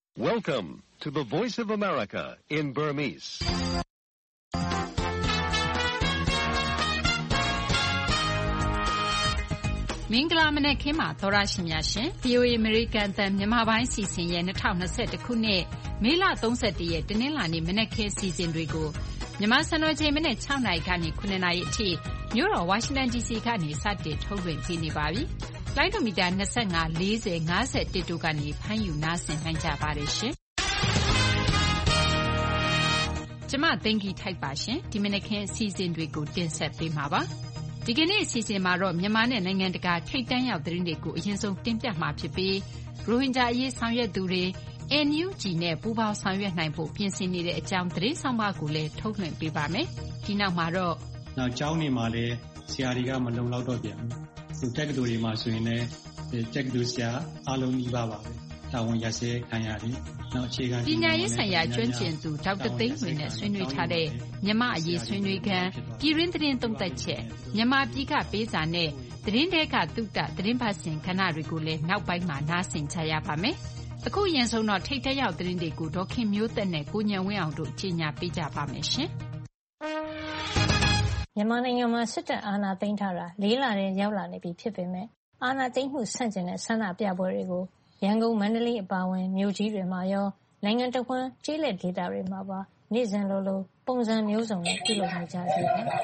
Welcome to the Voice of America in Burmese. ။မင်္ဂလာမနက်ခင်းပါသောရရှိများရှင်။ VOA American အသံမြန်မာပိုင်းအစီအစဉ်ရဲ့2021ခုနှစ်မေလ31ရက်တနင်္လာနေ့မနက်ခင်းအစီအစဉ်တွေကိုမြန်မာစံတော်ချိန်မနက်6နာရီကနေ9နာရီအထိမြို့တော်ဝါရှင်တန် DC ကနေစတင်ထုတ်လွှင့်ပေးနေပါပြီ။လိုင်းဒိုမီတာ25 40 51တို့ကနေဖမ်းယူနားဆင်နိုင်ကြပါတယ်ရှင်။ကျမသိန်းကြီးထိုက်ပါရှင်။ဒီမနက်ခင်းအစီအစဉ်တွေကိုတင်ဆက်ပေးမှာပါ။ဒီကနေ့အစီအစဉ်မှာတော့မြန်မာနဲ့နိုင်ငံတကာထိပ်တန်းရောက်သတင်းတွေကိုအရင်ဆုံးတင်ပြမှာဖြစ်ပြီးရိုဟင်ဂျာအရေးဆောင်ရွက်သူတွေ NUG နဲ့ပူးပေါင်းဆောင်ရွက်နိုင်ဖို့ပြင်ဆင်နေတဲ့အကြောင်းသတင်းဆောင်မကိုလည်းထုတ်လွှင့်ပေးပါမယ်။ဒီနောက်မှာတော့ကျောင်းတွေမှာလည်းဆရာတွေကမလုံလောက်တော့ပြန်ဘူး။တက္ကသိုလ်တွေမှာဆိုရင်လည်းတက္ကသိုလ်ဆရာအားလုံးကြီးပါပဲ။တာဝန်ရစဲခံရတယ်။နောက်အခြေခံပညာရေးဆိုင်ရာကျွမ်းကျင်သူဒေါက်တာသိန်းဝင်းနဲ့ဆွေးနွေးထားတဲ့မြန်မာအရေးဆွေးနွေးခန်းပြည်တွင်းသတင်းသုံးသပ်ချက်မြန်မာပြည်ကပေးစာနဲ့သတင်းတဲကသုတသတင်းပတ်စဉ်ခဏတွေကိုလည်းနောက်ပိုင်းမှာနားဆင်ကြရပါမယ်။အခုအရင်ဆုံးတော့ထိပ်တက်ရောက်သတင်းတွေကိုဒေါခင်မျိုးသက်နဲ့ကိုညံဝင်းအောင်တို့ကြီးညာပေးကြပါမယ်ရှင်။မြန်မာနိုင်ငံမှာစစ်တပ်အာဏာသိမ်းထားတာ4လတည်းရောက်လာနေပြီဖြစ်ပေမဲ့အာဏာသိမ်းမှုဆန့်ကျင်တဲ့ဆန္ဒပြပွဲတွေကိုရန်ကုန်မန္တလေးအပါအဝင်မြို့ကြီးတွေမှာရောနိုင်ငံတဝန်းကျေးလက်ဒေသတွေမှာပါနေ့စဉ်လိုလိုပုံစံမျိုးစုံနဲ့ပြုလုပ်နေကြသေးတယ်။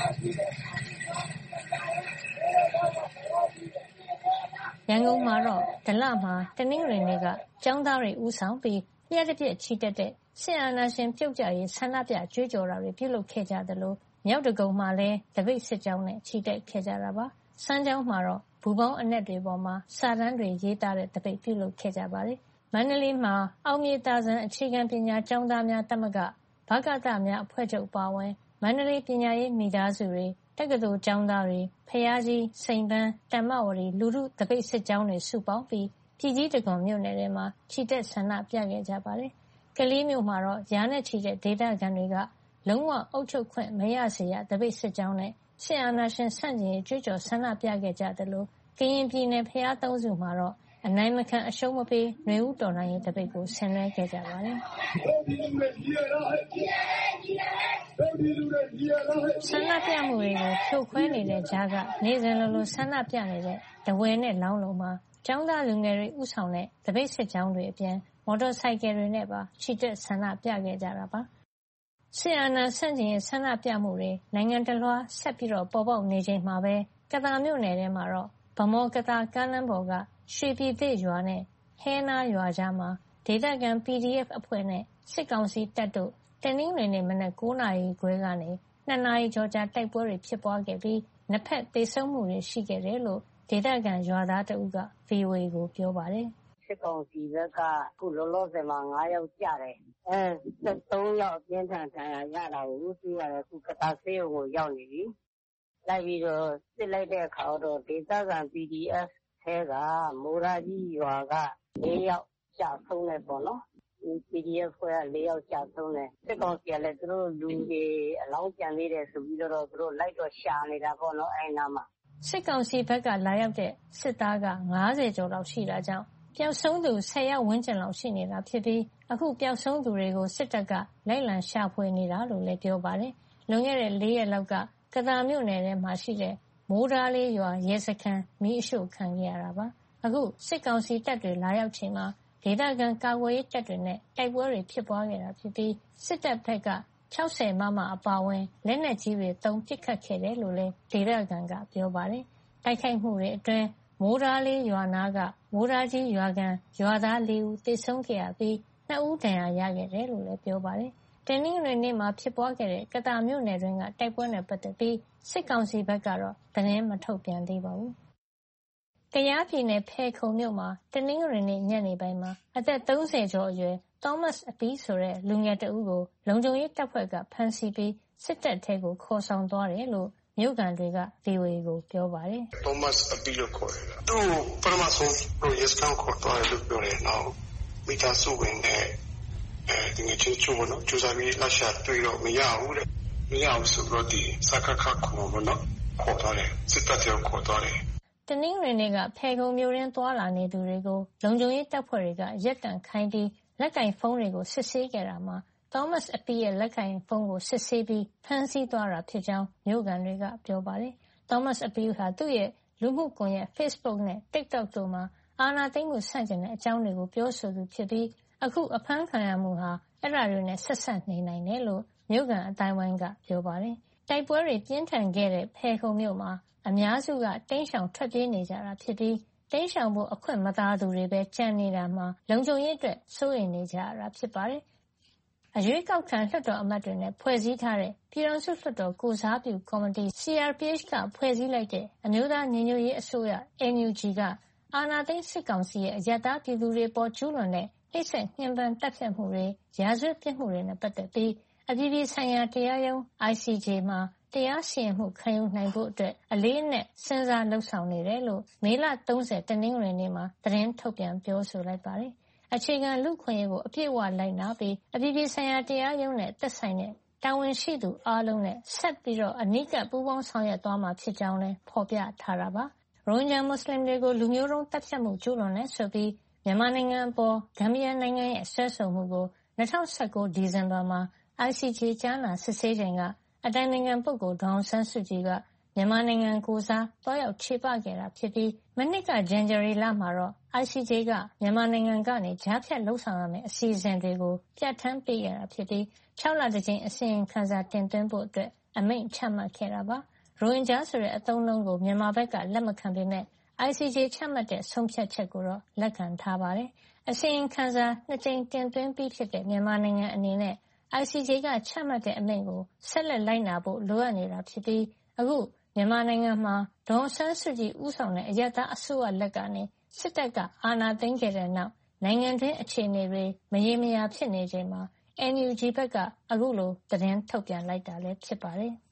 ရန်ကုန်မှာတော့ဒလမှာတနင်္ဂနွေနေ့ကကျောင်းသားတွေဦးဆောင်ပြီးလျှက်တစ်ပြက်ချီတက်တဲ့စစ်အာဏာရှင်ပြုတ်ကျရေးဆန္ဒပြကြွေးကြော်တာတွေပြုလုပ်ခဲ့ကြသလိုမြောက်ဒဂုံမှာလည်းတပိတ်စစ်ကြောင်းနဲ့ချီတက်ခဲ့ကြတာပါ။စမ်းချောင်းမှာတော့ဘူပေါင်းအနက်တွေပေါ်မှာစာတန်းတွေရေးသားတဲ့တပိတ်ပြုလုပ်ခဲ့ကြပါတယ်။မန္တလေးမှာအောင်မြေသာစံအခြေခံပညာကျောင်းသားများသမဂ္ဂဗကသများအဖွဲ့ချုပ်ပါဝင်မန္တလေးပညာရေးမိသားစုတွေတက္ကသိုလ်ကျောင်းသားတွေဖျားကြီးစိန်ပန်းတမ္မဝတီလူထုတပိတ်စစ်ကြောင်းတွေစုပေါင်းပြီးပြည်ကြီးတံခွန်မြို့နယ်ထဲမှာချီတက်ဆန္ဒပြခဲ့ကြပါတယ်။ကလေးမြို့မှာတော့ရာနဲ့ချီတဲ့ဒေသခံတွေကလုံးဝအုပ်ချုပ်ခွင့်မရစေရတပိတ်စစ်ကြောင်းနဲ့စစ်အာဏာရှင်ဆန့်ကျင်ရေးကြွေးကြော်ဆန္ဒပြခဲ့ကြသလိုကရင်ပြည်နယ်ဖျားသုံးစုမှာတော့အနိုင်မခံအရှုံးမပေးຫນွေဦးတော်လှန်ရေးတပိတ်ကိုဆင်နွှဲခဲ့ကြပါတယ်။ဆန္ဒပြမှုတွေကိုဖြိုခွဲနေတဲ့ကြားကနေ့စဉ်လိုလိုဆန္ဒပြနေတဲ့တဝယ်နဲ့လောင်းလုံးမှာကျောင်းသားလူငယ်တွေဥဆောင်တဲ့တပိတ်စစ်ကြောင်းတွေအပြင်မော်တော်ဆိုင်ကယ်တွေနဲ့ပါချီတက်ဆန္ဒပြခဲ့ကြတာပါ။စစ်အာဏာဆန့်ကျင်ရေးဆန္ဒပြမှုတွေနိုင်ငံတလွှားဆက်ပြီးပေါ်ပေါက်နေချိန်မှာပဲကသာမြို့နယ်ထဲမှာတော့ဗမော်ကသာကားလမ်းပေါ်ကရွှေပြည်သစ်ရွာနဲ့ဟဲနာရွာကြားမှာဒေသခံ PDF အဖွဲ့နဲ့စစ်ကောင်စီတပ်တို့တနင်္ဂနွေနေ့မနက်9နာရီခွဲကနေ2နာရီကျော်ကြာတိုက်ပွဲတွေဖြစ်ပွားခဲ့ပြီးနှစ်ဖက်သေဆုံးမှုတွေရှိခဲ့တယ်လို့ဒေသခံရွာသားတဦးက VOA ကိုပြောပါတယ်။စစ်ကောင်စီဘက်ကခုလောလောဆယ်မှာ9ယောက်ကြတယ်။3ယောက်အပြင်းထန်ဒဏ်ရာရတာကိုတွေ့ရတယ်ခုကတာဆေးကိုရောက်နေပြီ။လိုက်ပြီးတော့စစ်လိုက်တဲ့အခါတော့ဒေသခံ PDF ထဲကမိုးရာကြီးရွာက4ယောက်ကျဆုံးတယ်ပေါ့နော်။ PDF ဖွဲ့က4ယောက်ကျဆုံးတယ်။စစ်ကောင်စီကလည်းသူတို့လူတွေအလောင်းပြန်သေးတယ်ဆိုပြီးတော့သူတို့လိုက်တော့ရှာနေတာပေါ့နော်အဲ့နာမှာစစ်ကောင်စီဘက်ကလာရောက်တဲ့စစ်သားက90ကျော်လောက်ရှိတာကြောင့်ပျောက်ဆုံးသူ10ယောက်ဝန်းကျင်လောက်ရှိနေတာဖြစ်ပြီးအခုပျောက်ဆုံးသူတွေကိုစစ်တပ်ကလိုက်လံရှာဖွေနေတာလို့လည်းပြောပါတယ်။လွန်ခဲ့တဲ့4ရက်လောက်ကကသာမြို့နယ်ထဲမှာရှိတဲ့မိုးဓားလေးရွာရဲစခန်းမီးအရှို့ခံခဲ့ရတာပါ။အခုစစ်ကောင်စီတပ်တွေလာရောက်ချိန်မှာဒေသခံကာကွယ်ရေးတပ်တွေနဲ့တိုက်ပွဲတွေဖြစ်ပွားခဲ့တာဖြစ်ပြီးစစ်တပ်ဘက်က60မမအပါအဝင်လက်နက်ကြီးတွေသုံးပစ်ခတ်ခဲ့တယ်လို့လည်းဒေသခံကပြောပါတယ်။တိုက်ခိုက်မှုတွေအတွင်းမိုးဓားလေးရွာနာကမိုးဓားကြီးရွာကန်ရွာသား4ဦးသေဆုံးခဲ့ရပြီး2ဦးဒဏ်ရာရခဲ့တယ်လို့လည်းပြောပါတယ်။တနင်္ဂနွေနေ့မှာဖြစ်ပွားခဲ့တဲ့ကသာမြို့နယ်တွင်းကတိုက်ပွဲနဲ့ပတ်သက်ပြီးစစ်ကောင်စီဘက်ကတော့သတင်းမထုတ်ပြန်သေးပါဘူး။ကယားပြည်နယ်ဖဲခုံမြို့မှာတနင်္ဂနွေနေ့ညနေပိုင်းမှာအသက်30ကျော်အရွယ် Thomas အပီးဆိုတဲ့လူငယ်တဦးကိုလုံခြုံရေးတပ်ဖွဲ့ကဖမ်းဆီးပြီးစစ်တပ်ထဲကိုခေါ်ဆောင်သွားတယ်လို့မြို့ခံတွေက VOA ကိုပြောပါတယ်။ Thomas အပီးလို့ခေါ်တယ်။သူ့ပထမဆုံးရဲစခန်းခေါ်သွားတယ်လို့ပြောတယ်။နောက်မိသားစုဝင်နဲ့ဒီငယ်ချင်းချို့နော်ကျူစာပြီးလက်ရှာတွေ့တော့မရဘူးတဲ့။မရဘူးဆိုတော့ဒီစကခခေါ်ပေါ့နော်ခေါ်သွားတယ်စစ်တပ်ထဲခေါ်သွားတယ်တနင်္ဂနွေနေ့ကဖဲခုံမြို့ရင်းသွားလာနေသူတွေကိုလုံခြုံရေးတပ်ဖွဲ့တွေကရက်တန့်ခိုင်းပြီးလက်ကင်ဖုန်းတွေကိုစစ်ဆေးခဲ့တာမှာ Thomas Api ရဲ့လက်ကင်ဖုန်းကိုစစ်ဆေးပြီးဖမ်းဆီးသွားတာဖြစ်ကြောင်းမြို့ခံတွေကပြောပါတယ်။ Thomas Api ဟာသူ့ရဲ့လူမှုကွန်ရက် Facebook နဲ့ TikTok တို့မှာအာဏာသိမ်းမှုဆန့်ကျင်တဲ့အကြောင်းတွေကိုပြောဆိုသူဖြစ်ပြီးအခုအဖမ်းခံရမှုဟာအဲ့ဒါတွေနဲ့ဆက်စပ်နေနိုင်တယ်လို့မြို့ခံအတိုင်းဝိုင်းကပြောပါတယ်။တိုက်ပွဲတွေပြင်းထန်ခဲ့တဲ့ဖယ်ခုံမြို့မှာအများစုကတိမ်းရှောင်ထွက်ပြေးနေကြတာဖြစ်ပြီးတိမ်းရှောင်ဖို့အခွင့်မသာသူတွေပဲကြံနေတာမှာလုံခြုံရေးအတွက်စိုးရိမ်နေကြရတာဖြစ်ပါတယ်။အရွေးကောက်ခံလွှတ်တော်အမတ်တွေနဲ့ဖွဲ့စည်းထားတဲ့ပြည်ထောင်စုလွှတ်တော်ကိုစားပြုကော်မတီ CRPH ကဖွဲ့စည်းလိုက်တဲ့အမျိုးသားညီညွတ်ရေးအစိုးရ NUG ကအာဏာသိမ်းစစ်ကောင်စီရဲ့အရပ်သားပြည်သူတွေပေါ်ကျူးလွန်တဲ့နှိပ်စက်ညှဉ်းပန်းတပ်ဖြတ်မှုတွေရာဇဝတ်ပြစ်မှုတွေနဲ့ပတ်သက်ပြီးအပြည်ပြည်ဆိုင်ရာတရားရုံး ICJ မှာတရားစီရင်မှုခံယူနိုင်ဖို့အတွက်အလေးအနက်စဉ်းစားလှုပ်ဆောင်နေတယ်လို့မေလ30တနင်္ဂနွေနေ့မှာသတင်းထုတ်ပြန်ပြောဆိုလိုက်ပါတယ်။အခြေခံလူ့အခွင့်အရေးကိုအပြည့်အဝလိုက်နာပြီးအပြည်ပြည်ဆိုင်ရာတရားရုံးနဲ့သက်ဆိုင်တဲ့တာဝန်ရှိသူအားလုံးနဲ့ဆက်ပြီးအနီးကပ်ပူးပေါင်းဆောင်ရွက်သွားမှာဖြစ်ကြောင်းလည်းဖော်ပြထားတာပါ။ရိုဟင်ဂျာမွတ်စလင်တွေကိုလူမျိုးတုံးတပ်ဖြတ်မှုကျူးလွန်တယ်ဆိုပြီးမြန်မာနိုင်ငံအပေါ်ဂမ်ဘီယာနိုင်ငံရဲ့ဆွဲဆိုမှုကို2019ဒီဇင်ဘာမှာ ICJ ကြားနာစစ်ဆေးချိန်ကအတိုင်ပင်ခံပုဂ္ဂိုလ်ဒေါ်အောင်ဆန်းစုကြည်ကမြန်မာနိုင်ငံကိုစားသွားရောက်ခြေပခဲ့တာဖြစ်ပြီးမနှစ်ကဇန်နဝါရီလမှာတော့ ICJ ကမြန်မာနိုင်ငံကနေကြားဖြတ်လုပ်ဆောင်ရမယ့်အစီအစဉ်တွေကိုပြဋ္ဌာန်းပေးခဲ့တာဖြစ်ပြီး6လတစ်ကြိမ်အစီရင်ခံစာတင်သွင်းဖို့အတွက်အမိန့်ချမှတ်ခဲ့တာပါ။ရိုဟင်ဂျာဆိုတဲ့အသုံးအနှုန်းကိုမြန်မာဘက်ကလက်မခံပေမဲ့ ICJ ချမှတ်တဲ့ဆုံးဖြတ်ချက်ကိုတော့လက်ခံထားပါတယ်။အစီရင်ခံစာ2ကြိမ်တင်သွင်းပြီးဖြစ်တဲ့မြန်မာနိုင်ငံအနေနဲ့ICJ ကချမှတ်တဲ့အမိန့်ကိုဆက်လက်လိုက်နာဖို့လိုအပ်နေတာဖြစ်ပြီးအခုမြန်မာနိုင်ငံမှာဒေါ်အောင်ဆန်းစုကြည်ဦးဆောင်တဲ့အရပ်သားအစိုးရလက်ကနေစစ်တပ်ကအာဏာသိမ်းခဲ့တဲ့နောက်နိုင်ငံတွင်းအခြေအနေတွေမရေမရာဖြစ်နေချိန်မှာ NUG ဘက်ကအခုလိုသတင်းထုတ်ပြန်လိုက်တာလည်းဖြစ်ပါတယ်။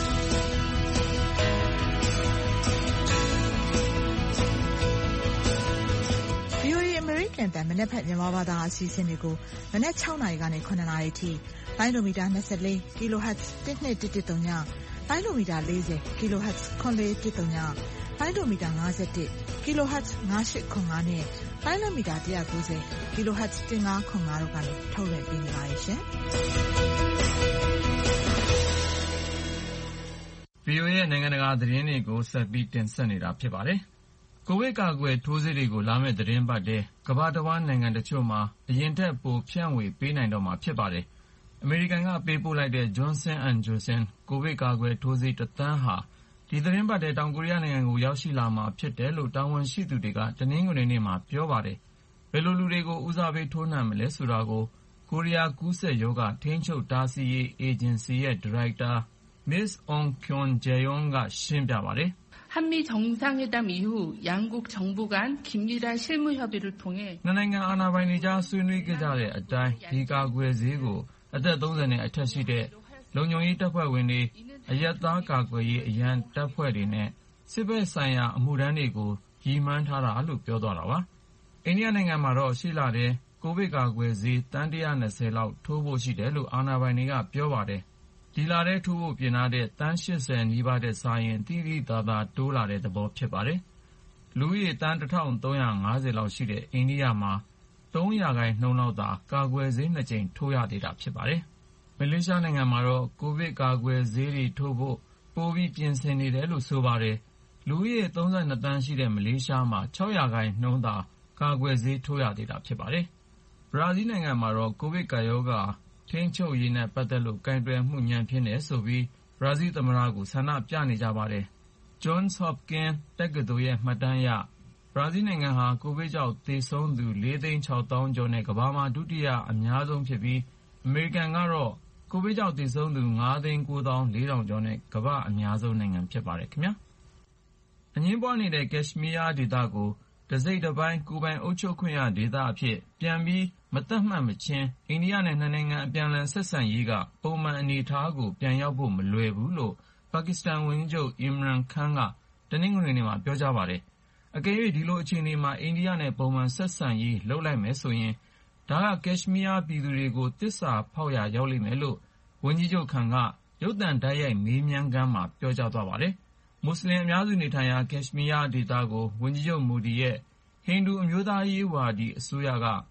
VOA အမေရိကန်တန်မနက်ဖြန်မြန်မာဘာသာအစီအစဉ်တွေကိုမနက်6နာရီကနေ9နာရီထိလိုင်းဒိုမီတာ24 kHz 1213ညလိုင်းဒိုမီတာ40 kHz 9413ညလိုင်းဒိုမီတာ51 kHz 9805နဲ့လိုင်းဒိုမီတာ190 kHz 1505တို့ကနေထုတ်လွှင့်ပေးနေပါတယ်ရှင်။ VOA ရဲ့နိုင်ငံတကာသတင်းတွေကိုဆက်ပြီးတင်ဆက်နေတာဖြစ်ပါတယ်။ကိုဗစ်ကာကွယ်ထိုးဆေးတွေကိုလာမယ့်သတင်းပတ်ထဲကမ္ဘာတစ်ဝန်းနိုင်ငံတချို့မှာအရင်ထက်ပိုဖြန့်ဝေပေးနိုင်တော့မှာဖြစ်ပါတယ်။အမေရိကန်ကပေးပို့လိုက်တဲ့ Johnson & Johnson ကိုဗစ်ကာကွယ်ထိုးဆေး1 သန်းဟာဒီသတင်းပတ်ထဲတောင်ကိုရီးယားနိုင်ငံကိုရောက်ရှိလာမှာဖြစ်တယ်လို့တာဝန်ရှိသူတွေကတနင်္ဂနွေနေ့မှာပြောပါတယ်။ဘယ်လိုလူတွေကိုဦးစားပေးထိုးနှံမလဲဆိုတာကိုကိုရီးယားကူးစက်ရောဂါထိန်းချုပ်တားဆီးရေးအေဂျင်စီရဲ့ဒါရိုက်တာ Ms. Ong Kyun-jaeon ကရှင်းပြပါတယ်။ 한미 정상회담 이후 양국 정부 간 긴밀한 실무 협의를 통해 နှစ်နိုင်ငံအာဏာပိုင်တွေကြားဆွေးနွေးခဲ့ကြတဲ့အတိုင်းဒီကာကွယ်ဆေးကိုအသက်30နဲ့အထက်ရှိတဲ့လုံခြုံရေးတပ်ဖွဲ့ဝင်တွေအရပ်သားကာကွယ်ရေးအရန်တပ်ဖွဲ့တွေနဲ့စစ်ဘက်ဆိုင်ရာအမှုထမ်းတွေကိုရည်မှန်းထားတာလို့ပြောသွားတာပါ။အိန္ဒိယနိုင်ငံမှာတော့ရှေ့လထဲကိုဗစ်ကာကွယ်ဆေးတန်း120လောက်ထိုးဖို့ရှိတယ်လို့အာဏာပိုင်တွေကပြောပါတယ်။ဒီလထဲထိုးဖို့ပြင်ထားတဲ့တန်း80နီးပါးတဲ့စာရင်တိတိသာသာတိုးလာတဲ့သဘောဖြစ်ပါတယ်။လူဦးရေတန်း1350လောက်ရှိတဲ့အိန္ဒိယမှာ3%လောက်သာကာကွယ်ဆေး2ကြိမ်ထိုးရသေးတာဖြစ်ပါတယ်။မလေးရှားနိုင်ငံမှာတော့ကိုဗစ်ကာကွယ်ဆေးတွေထိုးဖို့ပိုပြီးပြင်ဆင်နေတယ်လို့ဆိုပါတယ်။လူဦးရေ32သန်းရှိတဲ့မလေးရှားမှာ6%သာကာကွယ်ဆေးထိုးရသေးတာဖြစ်ပါတယ်။ဘရာဇီးနိုင်ငံမှာတော့ကိုဗစ်ကာရောဂါထိန်းချုပ်ရေးနဲ့ပတ်သက်လို့ကင်တွယ်မှုညံ့ဖျင်းတယ်ဆိုပြီးဘရာဇီးသမ္မတကိုဆန္ဒပြနေကြပါတယ်။ Johns Hopkins တက္ကသိုလ်ရဲ့မှတ်တမ်းအရဘရာဇီးနိုင်ငံဟာကိုဗစ်ကြောင့်သေဆုံးသူ4,600,000 ကျော်နဲ့ကမ္ဘာမှာဒုတိယအများဆုံးဖြစ်ပြီးအမေရိကန်ကတော့ကိုဗစ်ကြောင့်သေဆုံးသူ5,904,000 ကျော်နဲ့ကမ္ဘာအများဆုံးနိုင်ငံဖြစ်ပါတယ်ခင်ဗျာ။အငြင်းပွားနေတဲ့ကက်ရှ်မီးယားဒေသကိုတစိတ်တပိုင်းကိုယ်ပိုင်အုပ်ချုပ်ခွင့်ရဒေသအဖြစ်ပြန်ပြီးမသတ်မှတ်မချင်းအိန္ဒိယနဲ့နှစ်နိုင်ငံအပြန်အလှန်ဆက်ဆံရေးကပုံမှန်အနေအထားကိုပြန်ရောက်ဖို့မလွယ်ဘူးလို့ပါကစ္စတန်ဝန်ကြီးချုပ် Imran Khan ကတနင်္ဂနွေနေ့မှာပြောကြားပါတယ်။အကယ်၍ဒီလိုအခြေအနေမှာအိန္ဒိယနဲ့ပုံမှန်ဆက်ဆံရေးလုပ်လိုက်မယ်ဆိုရင်ဒါကကက်ရှ်မီးယားပြည်သူတွေကိုသစ္စာဖောက်ရာရောက်လိမ့်မယ်လို့ဝန်ကြီးချုပ် Khan ကရုပ်သံတိုက်ရိုက်မေးမြန်းခန်းမှာပြောကြားသွားပါတယ်။မွတ်စလင်အများစုနေထိုင်ရာကက်ရှ်မီးယားဒေသကိုဝန်ကြီးချုပ်မူဒီရဲ့ဟိန္ဒူအမျိုးသားရေးဝါဒီအစိုးရက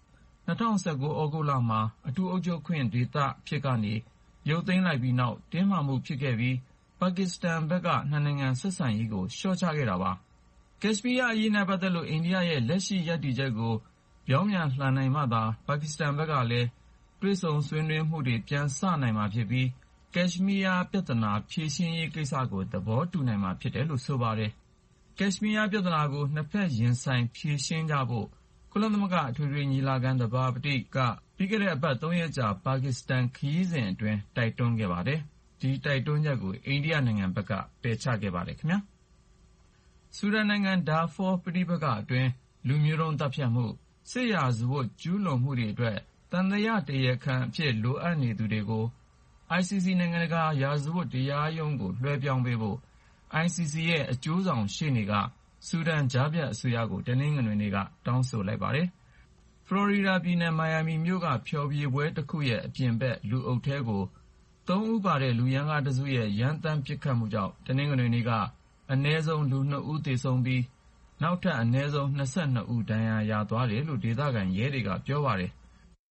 2019 ဩဂုတ်လမှာအထူးအုပ်ချုပ်ခွင့်ဒေသဖြစ်ကနေရုပ်သိမ်းလိုက်ပြီးနောက်တင်းမာမှုဖြစ်ခဲ့ပြီးပါကစ္စတန်ဘက်ကနှစ်နိုင်ငံဆက်ဆံရေးကိုလျှော့ချခဲ့တာပါ။ကက်ရှ်မီးယားအရေးနဲ့ပတ်သက်လို့အိန္ဒိယရဲ့လက်ရှိရပ်တည်ချက်ကိုပြောင်းပြန်လှန်နိုင်မှသာပါကစ္စတန်ဘက်ကလည်းတွေ့ဆုံဆွေးနွေးမှုတွေပြန်စနိုင်မှာဖြစ်ပြီးကက်ရှ်မီးယားပြဿနာဖြေရှင်းရေးကိစ္စကိုသဘောတူနိုင်မှာဖြစ်တယ်လို့ဆိုပါတယ်။ကက်ရှ်မီးယားပြဿနာကိုနှစ်ဖက်ရင်ဆိုင်ဖြေရှင်းကြဖို့ကုလသမဂ္ဂအထွေထွေညီလာခံသဘာပတိကပြီးခဲ့တဲ့အပတ်3ရက်ကြာပါကစ္စတန်ခရီးစဉ်အတွင်းတိုက်တွန်းခဲ့ပါတယ်။ဒီတိုက်တွန်းချက်ကိုအိန္ဒိယနိုင်ငံဘက်ကပယ်ချခဲ့ပါတယ်ခင်ဗျာ။ဆူဒန်နိုင်ငံဒါဖောပဋိပက္ခအတွင်းလူမျိုးတုံးတပ်ဖြတ်မှုစစ်ရာဇဝတ်ကျူးလွန်မှုတွေအတွက်တန်တရားတရားခံအဖြစ်လိုအပ်နေသူတွေကို ICC နိုင်ငံတကာရာဇဝတ်တရားရုံးကိုလွှဲပြောင်းပေးဖို့ ICC ရဲ့အကျိုးဆောင်ရှေ့နေကဆူဒန်ကြားဖြတ်အစိုးရကိုတနင်္ဂနွေနေ့ကတောင်းဆိုလိုက်ပါတယ်။ဖလော်ရီဒါပြည်နယ်မိုင်ယာမီမြို့ကဖျော်ဖြေပွဲတစ်ခုရဲ့အပြင်ဘက်လူအုပ်ထဲကို3ဦးပါတဲ့လူရန်ကားတစ်စုရဲ့ရန်တမ်းပစ်ခတ်မှုကြောင့်တနင်္ဂနွေနေ့ကအနည်းဆုံးလူ2ဦးသေဆုံးပြီးနောက်ထပ်အနည်းဆုံး22ဦးဒဏ်ရာရသွားတယ်လို့ဒေသခံရဲတွေကပြောပါတယ်။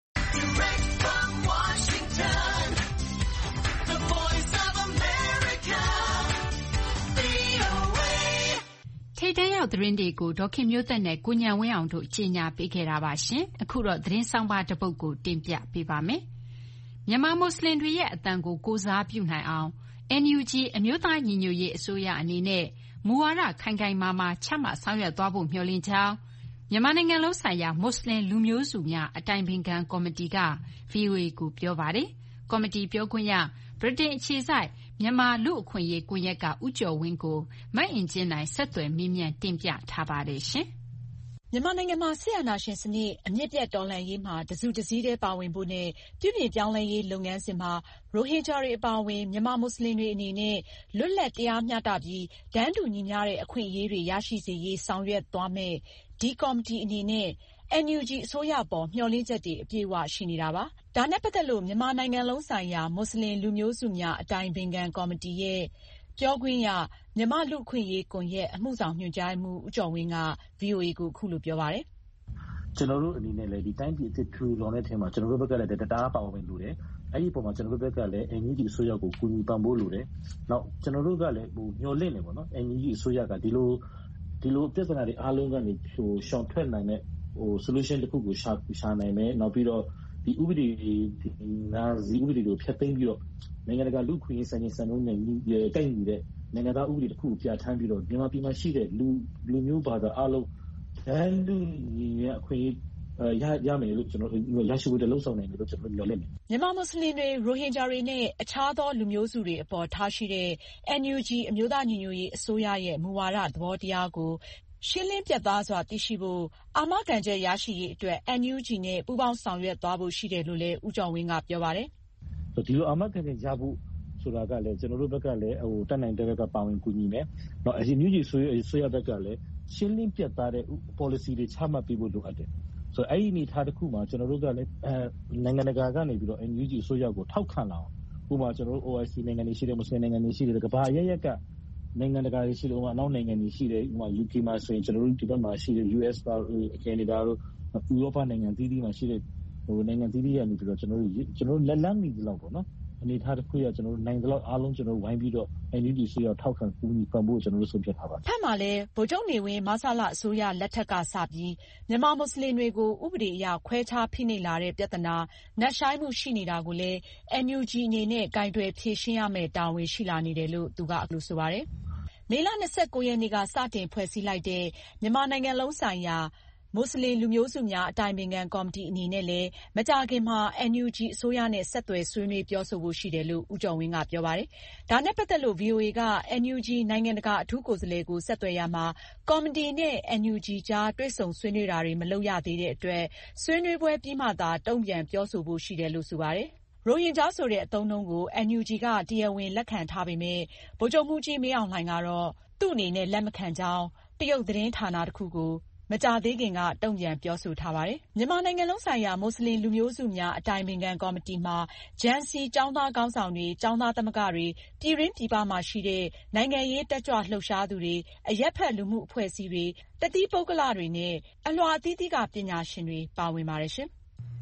ထိပ်တန်းရောက်သတင်းတွေကိုဒေါခင်မျိုးသက်နဲ့ကိုဉာဏ်ဝင်းအောင်တို့ကြီးညာပေးခဲ့တာပါရှင်။အခုတော့သတင်းဆောင်ပါတစ်ပုဒ်ကိုတင်ပြပေးပါမယ်။မြန်မာမွတ်စလင်တွေရဲ့အသံကိုကိုးစားပြုနိုင်အောင် NUG အမျိုးသားညီညွတ်ရေးအစိုးရအနေနဲ့မူဝါဒခိုင်ခိုင်မာမာချမှတ်ဆောင်ရွက်သွားဖို့မျှော်လင့်ကြောင်းမြန်မာနိုင်ငံလုံးဆိုင်ရာမွတ်စလင်လူမျိုးစုများအတိုင်ပင်ခံကော်မတီက VOA ကိုပြောပါတယ်။ကော်မတီပြောခွင့်ရဗြိတိန်အခြေစိုက်မြန်မာလူ့အခွင့်အရေးကွန်ရက်ကဦးကျော်ဝင်းကိုမအင်ကြင်းနိုင်ဆက်သွယ်မေးမြန်းတင်ပြထားပါတယ်ရှင်။မြန်မာနိုင်ငံမှာစစ်အာဏာရှင်စနစ်အမြစ်ပြတ်တော်လှန်ရေးမှာတစုတစည်းတည်းပါဝင်ဖို့နဲ့ပြုပြင်ပြောင်းလဲရေးလုပ်ငန်းစဉ်မှာရိုဟင်ဂျာတွေအပါအဝင်မြန်မာမွတ်စလင်တွေအနေနဲ့လွတ်လပ်တရားမျှတပြီးတန်းတူညီမျှတဲ့အခွင့်အရေးတွေရရှိစေရေးဆောင်ရွက်သွားမယ့်ဒီကော်မတီအနေနဲ့NUG အစိုးရပေါ်မျှော်လင့်ချက်တွေအပြည့်အဝရှိနေတာပါ။ဒါနဲ့ပတ်သက်လို့မြန်မာနိုင်ငံလုံးဆိုင်ရာမွတ်စလင်လူမျိုးစုများအတိုင်ပင်ခံကော်မတီရဲ့ပြောခွင့်ရမြန်မာလူ့အခွင့်အရေးကွန်ရက်အမှုဆောင်ညွှန်ကြားမှုဦးကျော်ဝင်းက VOA ကိုအခုလိုပြောပါတယ်။ကျွန်တော်တို့အနေနဲ့လည်းဒီတိုင်းပြည်အစ်ထူလောတဲ့ထဲမှာကျွန်တော်တို့ဘက်ကလည်းတရားပါဝင်လို့တယ်။အဲ့ဒီပုံမှာကျွန်တော်တို့ဘက်ကလည်း NUG အစိုးရကိုကူညီပံ့ပိုးလို့တယ်။နောက်ကျွန်တော်တို့ကလည်းမျှော်လင့်နေပေါ့နော်။ NUG အစိုးရကဒီလိုပြဿနာတွေအားလုံးကနေရှောင်ထွက်နိုင်တဲ့solution တစ်ခုကိုရှာနိုင်မယ်နောက်ပြီးတော့ဒီဥပဒေကိုဖျက်သိမ်းပြီးတော့နိုင်ငံတကာလူ့ခွင့်ရေးစံနှုန်းနဲ့ကိုက်ညီတဲ့နိုင်ငံသားဥပဒေတစ်ခုကိုပြဋ္ဌာန်းပြီးတော့မြန်မာပြည်မှာရှိတဲ့လူမျိုးဘာသာအားလုံးတန်းတူညီမျှအခွင့်အရေးရမယ်လို့ကျွန်တော်ရရှိဖို့လှုံ့ဆော်နိုင်တယ်လို့ကျွန်တော်ပြောလိုက်တယ်မြန်မာမွတ်စလင်တွေရိုဟင်ဂျာတွေနဲ့အခြားသောလူမျိုးစုတွေအပေါ်ထားရှိတဲ့ NUG အမျိုးသားညီညွတ်ရေးအစိုးရရဲ့မူဝါဒသဘောတရားကိုရှင်းလင်းပြတ်သားစွာသိရှိဖို့အာမခံချက်ရရှိရေးအတွက် NUG နဲ့ပူးပေါင်းဆောင်ရွက်သွားဖို့ရှိတယ်လို့လည်းဦးကျော်ဝင်းကပြောပါတယ်။ဒီလိုအာမခံချက်ရဖို့ဆိုတာကလည်းကျွန်တော်တို့ဘက်ကလည်းတက်နိုင်တဲ့ဘက်ကပါဝင်ကူညီမယ်။နောက်NUG ဆိုရဘက်ကလည်းရှင်းလင်းပြတ်သားတဲ့ policy တွေချမှတ်ပေးဖို့လိုအပ်တယ်။ဆိုတော့အဲ့ဒီအနေအထားတစ်ခုမှာကျွန်တော်တို့ကလည်းနိုင်ငံတကာကနေပြီးတော့ NUG ဆိုရကိုထောက်ခံလာအောင်ဥပမာကျွန်တော်တို့ OIC နိုင်ငံတွေရှိတယ်မွတ်စလင်နိုင်ငံတွေရှိတယ်ကမ္ဘာရက်ကနိုင်ငံတကာတွေရှိလို့အနောက်နိုင်ငံတွေရှိတယ်ဥပမာ UK မှာဆိုရင်ကျွန်တော်တို့ဒီဘက်မှာရှိတယ် US ပါ Canada တို့ဥရောပနိုင်ငံသီးသီးမှာရှိတဲ့နိုင်ငံသီးသီးကနေပြီးတော့ကျွန်တော်တို့လက်လန်းနေကြလောက်ပေါ့နော်အနေထားတစ်ခုရကျွန်တော်တို့နိုင်ကြလောက်အားလုံးကျွန်တော်ဝိုင်းပြီးတော့ NUG ဆိုရထောက်ခံကူညီပံ့ပိုးကျွန်တော်တို့ဆုံးဖြတ်ထားပါထပ်မှာလည်းဗိုလ်ချုပ်နေဝင်းမဆလအစိုးရလက်ထက်ကစပြီးမြန်မာမွတ်စလင်တွေကိုဥပဒေအရခွဲခြားဖိနှိပ်လာတဲ့ပြဿနာနက်ရှိုင်းမှုရှိနေတာကိုလည်း NUG အနေနဲ့ကင်တွယ်ဖြေရှင်းရမယ့်တာဝန်ရှိလာနေတယ်လို့သူကအခုလိုဆိုပါတယ်မေလ 29 ရက်နေ့ကစတင်ဖွဲ့စည်းလိုက်တဲ့မြန်မာနိုင်ငံလုံးဆိုင်ရာမွတ်စလင်လူမျိုးစုများအတိုင်ပင်ခံကော်မတီအနေနဲ့လည်းမကြာခင်မှာ NUG အစိုးရနဲ့ဆက်သွယ်ဆွေးနွေးပြောဆိုဖို့ရှိတယ်လို့ဦးကျော်ဝင်းကပြောပါတယ်။ဒါနဲ့ပတ်သက်လို့ VOA က NUG နိုင်ငံတကာအထူးကိုယ်စားလှယ်ကိုဆက်သွယ်ရမှာကော်မတီနဲ့ NUG ကြားတွေ့ဆုံဆွေးနွေးတာတွေမလုပ်ရသေးတဲ့အတွက်ဆွေးနွေးပွဲပြီးမှသာတုံ့ပြန်ပြောဆိုဖို့ရှိတယ်လို့ဆိုပါတယ်။ရိုဟင်ဂျာဆိုတဲ့အသုံးအနှုန်းကို NUG ကတရားဝင်လက်ခံထားပေမဲ့ဗိုလ်ချုပ်မှူးကြီးမင်းအောင်လှိုင်ကတော့သူ့အနေနဲ့လက်မခံကြောင်းတရုတ်သတင်းဌာနတစ်ခုကိုမကြာသေးခင်ကတုံ့ပြန်ပြောဆိုထားပါတယ်။မြန်မာနိုင်ငံလုံးဆိုင်ရာမွတ်စလင်လူမျိုးစုများအတိုင်ပင်ခံကော်မတီမှာဂျန်စီကျောင်းသားခေါင်းဆောင်တွေကျောင်းသားသမဂ္ဂတွေပြည်တွင်းပြည်ပမှာရှိတဲ့နိုင်ငံရေးတက်ကြွလှုပ်ရှားသူတွေအရပ်ဖက်လူမှုအဖွဲ့အစည်းတွေတသီးပုဂ္ဂလတွေနဲ့အလွှာအသီးသီးကပညာရှင်တွေပါဝင်ပါတယ်ရှင်။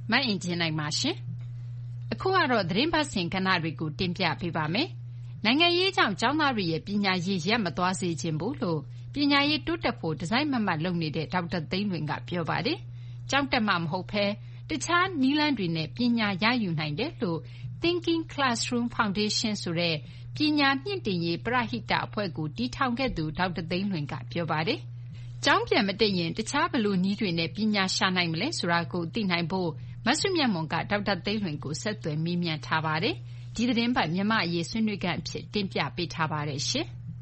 မအင်ဂျင်နိုင်ပါရှင်အခုကတော့သတင်းပတ်စဉ်ကဏ္ဍတွေကိုတင်ပြပေးပါမယ်နိုင်ငံရေးကြောင့်ကျောင်းသားတွေရဲ့ပညာရေးရပ်မသွားစေချင်ဘူးလို့ပညာရေးတိုးတက်ဖို့ဒီဇိုင်းမမတ်လုပ်နေတဲ့ဒေါက်တာသိန်းလွင်ကပြောပါတယ်ကျောင်းတက်မှမဟုတ်ဘဲတခြားနည်းလမ်းတွေနဲ့ပညာရယူနိုင်တယ်လို့ Thinking Classroom Foundation ဆိုတဲ့ပညာမြင့်တင်ရေးပရဟိတအဖွဲ့ကိုတည်ထောင်ခဲ့သူဒေါက်တာသိန်းလွင်ကပြောပါတယ်ကျောင်းပြန်မတက်ရင်တခြားဘယ်လိုနည်းတွေနဲ့ပညာရှာနိုင်မလဲဆိုတာကိုသိနိုင်ဖို့မဆုမြတ်မွန်ကဒေါက်တာသိန်းလွင်ကိုဆက်သွယ်မေးမြန်းထားပါတယ်ဒီသတင်းပတ်မြန်မာအရေးဆွေးနွေးခန်းအဖြစ်တင်ပြပေးထားပါတယ်ရှင်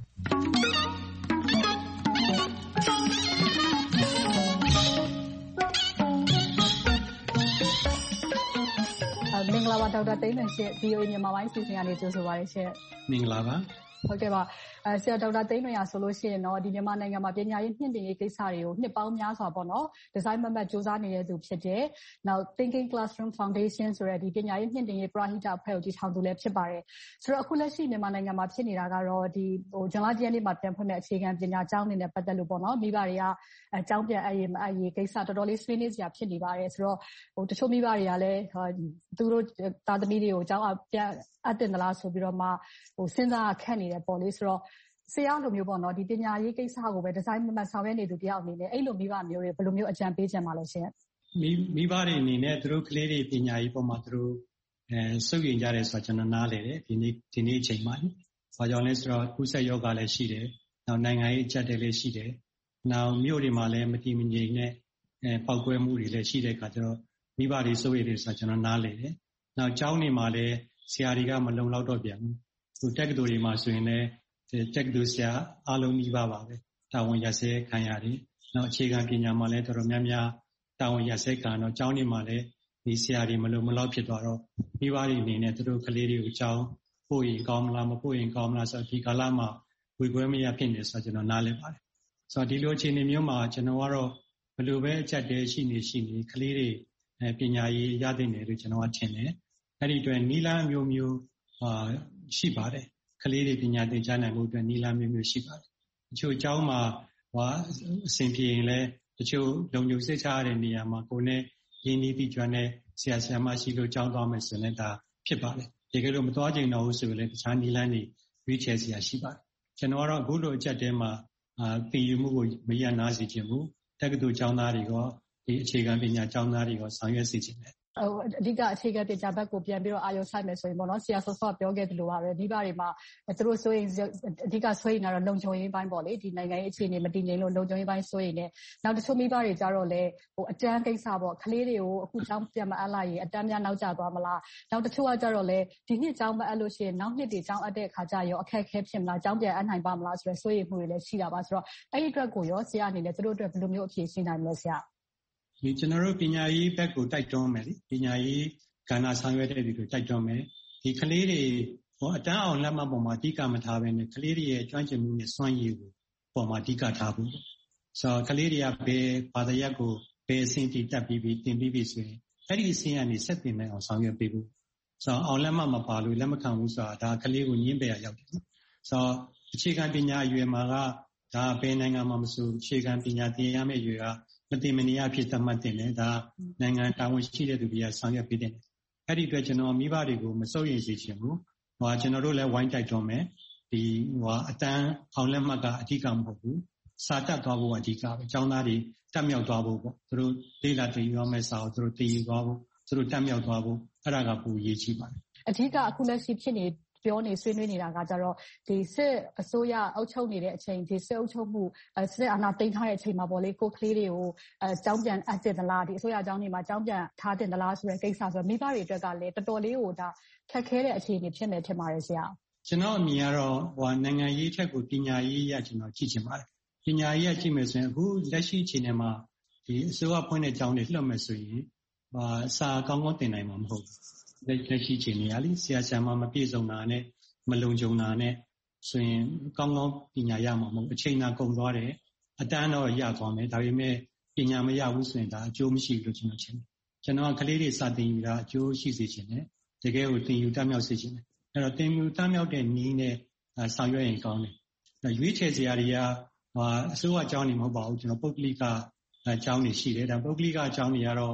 မင်္ဂလာပါဒေါက်တာသိန်းလွင်ရှင် VOA မြန်မာပိုင်းစီစဉ်ကနေကြိုဆိုပါရစေမင်္ဂလာပါဟုတ်ကဲ့ပါဆရာဒေါက်တာသိန်းလွင်ရဆိုလို့ရှိရင်တော့ဒီမြန်မာနိုင်ငံမှာပညာရေးမြင့်တင်ရေးကိစ္စတွေကိုနှစ်ပေါင်းများစွာပေါ့နော်ဒီဇိုင်းမမတ်စူးစမ်းနေတဲ့သူဖြစ်တယ်နောက် Thinking Classroom Foundation ဆိုတဲ့ဒီပညာရေးမြင့်တင်ရေးပရဟိတအဖွဲ့ကိုတည်ထောင်သူလည်းဖြစ်ပါတယ်ဆိုတော့အခုလက်ရှိမြန်မာနိုင်ငံမှာဖြစ်နေတာကတော့ဒီဇွန်လ10ရက်နေ့မှာပြန်ဖွင့်တဲ့အခြေခံပညာကျောင်းနေနဲ့ပတ်သက်လို့ပေါ့နော်မိဘတွေကကျောင်းပြန်အပ်ရေးမအပ်ရေးကိစ္စတော်တော်လေးဆွေးနွေးစရာဖြစ်နေပါတယ်ဆိုတော့တချို့မိဘတွေကလည်းသူတို့သားသမီးတွေကိုကျောင်းပြန်အပ်တင်သလားဆိုပြီးတော့မှစဉ်းစားခက်နေတယ်ပေါ့လေဆိုတော့ဆရာလိုမျိုးပေါ့နော်ဒီပညာရေးကိစ္စကိုပဲဒီဇိုင်းမမတ်ဆောင်ရွက်နေသူတယောက်အနေနဲ့အဲ့လိုမိဘမျိုးတွေဘယ်လိုမျိုးအကြံပေးချင်ပါလဲရှင်မိဘတွေအနေနဲ့သူတို့ကလေးတွေပညာရေးပေါ်မှာသူတို့စုပ်ရင်ကြတယ်ဆိုတော့ကျွန်တော်နားလေတယ်ဒီနေ့အချိန်မှာဘာကြောင့်လဲဆိုတော့ကုသယောဂလည်းရှိတယ်နောက်နိုင်ငံရေးအကျပ်တွေလည်းရှိတယ်နောက်မြို့တွေမှာလည်းမတည်မငြိမ်နဲ့ပောက်ကွဲမှုတွေလည်းရှိတဲ့အခါကျတော့မိဘတွေစုပ်ရတယ်ဆိုတော့ကျွန်တော်နားလေတယ်နောက်ကျောင်းတွေမှာလည်းဆရာတွေကမလုံလောက်တော့ပြန်ဘူးတက္ကသိုလ်တွေမှာဆိုရင်လည်းတက္ကသိုလ်ဆရာအားလုံးနှီးပါပဲတာဝန်ရစဲခံရတယ်နောက်အခြေခံပညာမှာလည်းတော်တော်များများတာဝန်ရစဲခံတော့ကျောင်းတွေမှာလည်းဒီဆရာတွေမလုံမလောက်ဖြစ်သွားတော့မိဘတွေအနေနဲ့သူတို့ကလေးတွေကိုကျောင်းပို့ရင်ကောင်းမလားမပို့ရင်ကောင်းမလားဆိုတော့ဒီကာလမှာဝေခွဲမရဖြစ်နေဆိုတော့ကျွန်တော်နားလည်ပါတယ်ဆိုတော့ဒီလိုအခြေအနေမျိုးမှာကျွန်တော်ကတော့ဘယ်လိုပဲအချက်တည်းရှိနေကလေးတွေပညာရေးရတဲ့နေလို့ကျွန်တော်ကထင်တယ်အဲ့ဒီအတွက်နီလန်းမျိုးရှိပါတယ်ကလေးတွေပညာသင်ကြားနိုင်မှုအတွက်နီလန်းမျိုးရှိပါတယ်တချို့အကြောင်းမှာအဆင်ပြေရင်လည်းတချို့လုံခြုံစိတ်ချရတဲ့နေရာမှာကိုယ်နဲ့ရင်းနှီးပြီးကျွမ်းတဲ့ဆရာဆရာမရှိလို့ကျောင်းသွားမယ်ဆိုရင်လည်းဒါဖြစ်ပါတယ်တကယ်လို့မသွားချင်တော့ဘူးဆိုရင်လည်းတခြားနီလန်းတွေရွေးချယ်စရာရှိပါတယ်ကျွန်တော်ကတော့အခုလိုအချက်တဲမှာသင်ယူမှုကိုမရနာစေချင်ဘူးတက္ကသိုလ်ကျောင်းသားတွေကဒီအခြေခံပညာကျောင်းသားတွေကဆောင်ရွက်စေချင်တယ်အဓိကအခြေခံပညာဘက်ကိုပြန်ပြီးတော့အာရုံစိုက်မယ်ဆိုရင်ပေါ့နော်ဆရာဆော့ပြောခဲ့သလိုပါပဲမိဘတွေမှာသူတို့ဆိုရင်အဓိကဆိုရင်တော့လုံခြုံရေးပိုင်းပေါ့လေဒီနိုင်ငံရေးအခြေအနေမတည်ငြိမ်လို့လုံခြုံရေးပိုင်းဆိုရင်လည်းနောက်တချို့မိဘတွေကြတော့လေအတန်းကိစ္စပေါ့ကလေးတွေကိုအခုကျောင်းပြန်မအပ်လိုက်ရင်အတန်းများနောက်ကျသွားမလားနောက်တချို့ကကြတော့လေဒီနှစ်ကျောင်းမအပ်လို့ရှိရင်နောက်နှစ်တွေကျောင်းအပ်တဲ့အခါကျရောအခက်အခဲဖြစ်မလားကျောင်းပြန်အပ်နိုင်ပါမလားဆိုတော့စိုးရိမ်မှုတွေလည်းရှိတာပါဆိုတော့အဲ့ဒီအတွက်ကိုရောဆရာအနေနဲ့သူတို့အတွက်ဘယ်လိုမျိုးအဖြေရှင်းနိုင်မလဲဆရာဒီကျွန်တော်တို့ပညာရေးဘက်ကိုတိုက်တွန်းမယ်လေပညာရေးကဏ္ဍဆောင်ရွက်တဲ့တွေကိုတိုက်တွန်းမယ်ဒီကလေးတွေအတန်းအောင်လက်မှတ်ပေါ်မှာအဓိကမထားဘဲနဲ့ကလေးတွေရဲ့ကျွမ်းကျင်မှုနဲ့စွမ်းရည်ကိုပေါ်မှာအဓိကထားဖို့ဆိုတော့ကလေးတွေကဘယ်ဘာသာရပ်ကိုဘယ်အဆင့်ထိတက်ပြီးသင်ပြီးပြီဆိုရင်အဲ့ဒီအဆင့်ကနေဆက်တင်နိုင်အောင်ဆောင်ရွက်ပေးဖို့ဆိုတော့အောင်လက်မှတ်မပါလို့လက်မခံဘူးဆိုတာဒါကလေးကိုညှင်းပယ်ရရောက်တယ်ဆိုတော့အခြေခံပညာအရွယ်မှာကဒါဘယ်နိုင်ငံမှာမဆိုအခြေခံပညာသင်ရမယ့်အရွယ်ကမတင်မနေရဖြစ်သတ်မှတ်တင်တယ်ဒါနိုင်ငံတာဝန်ရှိတဲ့သူတွေကဆောင်ရွက်ပေးတယ်အဲ့ဒီအတွက်ကျွန်တော်မိဘတွေကိုမစိုးရိမ်စေချင်ဘူးကျွန်တော်တို့လည်းဝိုင်းတိုက်တွန်းမယ်ဒီအတန်းအောင်လက်မှတ်ကအဓိကမဟုတ်ဘူးစာတတ်သွားဖို့အဓိကပဲကျောင်းသားတွေတက်မြောက်သွားဖို့ပေါ့သူတို့လေ့လာသင်ယူရမယ့်စာကိုသူတို့သင်ယူသွားဖို့သူတို့တက်မြောက်သွားဖို့အဲ့ဒါကပိုအရေးကြီးပါတယ်အဓိကအခုလက်ရှိဖြစ်နေပြောနေဆွေးနွေးနေတာကကြတော့ဒီစစ်အစိုးရအုပ်ချုပ်နေတဲ့အချိန်ဒီစစ်အုပ်ချုပ်မှုစစ်အာဏာသိမ်းထားတဲ့အချိန်မှာပေါ့လေကိုကလေးတွေကိုကျောင်းပြန်အပ်တင်သလားဒီအစိုးရကျောင်းတွေမှာကျောင်းပြန်ထားတင်သလားဆိုတဲ့ကိစ္စဆိုတော့မိဘတွေအတွက်ကလည်းတော်တော်လေးကိုဒါခက်ခဲတဲ့အခြေအနေဖြစ်နေထင်ပါတယ်ဆရာကျွန်တော်အမြင်ကတော့နိုင်ငံရေးထက်ကိုပညာရေးရကျွန်တော်ကြည့်ချင်ပါတယ်ပညာရေးရကြည့်မယ်ဆိုရင်အခုလက်ရှိအခြေအနေမှာဒီအစိုးရဖွင့်တဲ့ကျောင်းတွေလွှတ်မယ်ဆိုရင်စာကောင်းကောင်းသင်နိုင်မှာမဟုတ်ဘူးလက်ရှိအခြေအနေကလေဆရာဆရာမပြည့်စုံတာနဲ့မလုံခြုံတာနဲ့ဆိုရင်ကောင်းကောင်းပညာရမှာမဟုတ်အချိန်သာကုန်သွားတယ်အတန်းတော့ရသွားမယ်ဒါပေမဲ့ပညာမရဘူးဆိုရင်ဒါအကျိုးမရှိဘူးလို့ကျွန်တော်ထင်တယ်ကျွန်တော်ကလေးတွေစာသင်ယူတာအကျိုးရှိစေချင်တယ်တကယ်ကိုသင်ယူတတ်မြောက်စေချင်တယ်အဲ့တော့သင်ယူတတ်မြောက်တဲ့နည်းနဲ့ဆောင်ရွက်ရင်ကောင်းတယ်ရွေးချယ်စရာတွေကအစိုးရကျောင်းတွေမဟုတ်ပါဘူးကျွန်တော်ပုဂ္ဂလိကကျောင်းတွေရှိတယ်ဒါပုဂ္ဂလိကကျောင်းတွေကတော့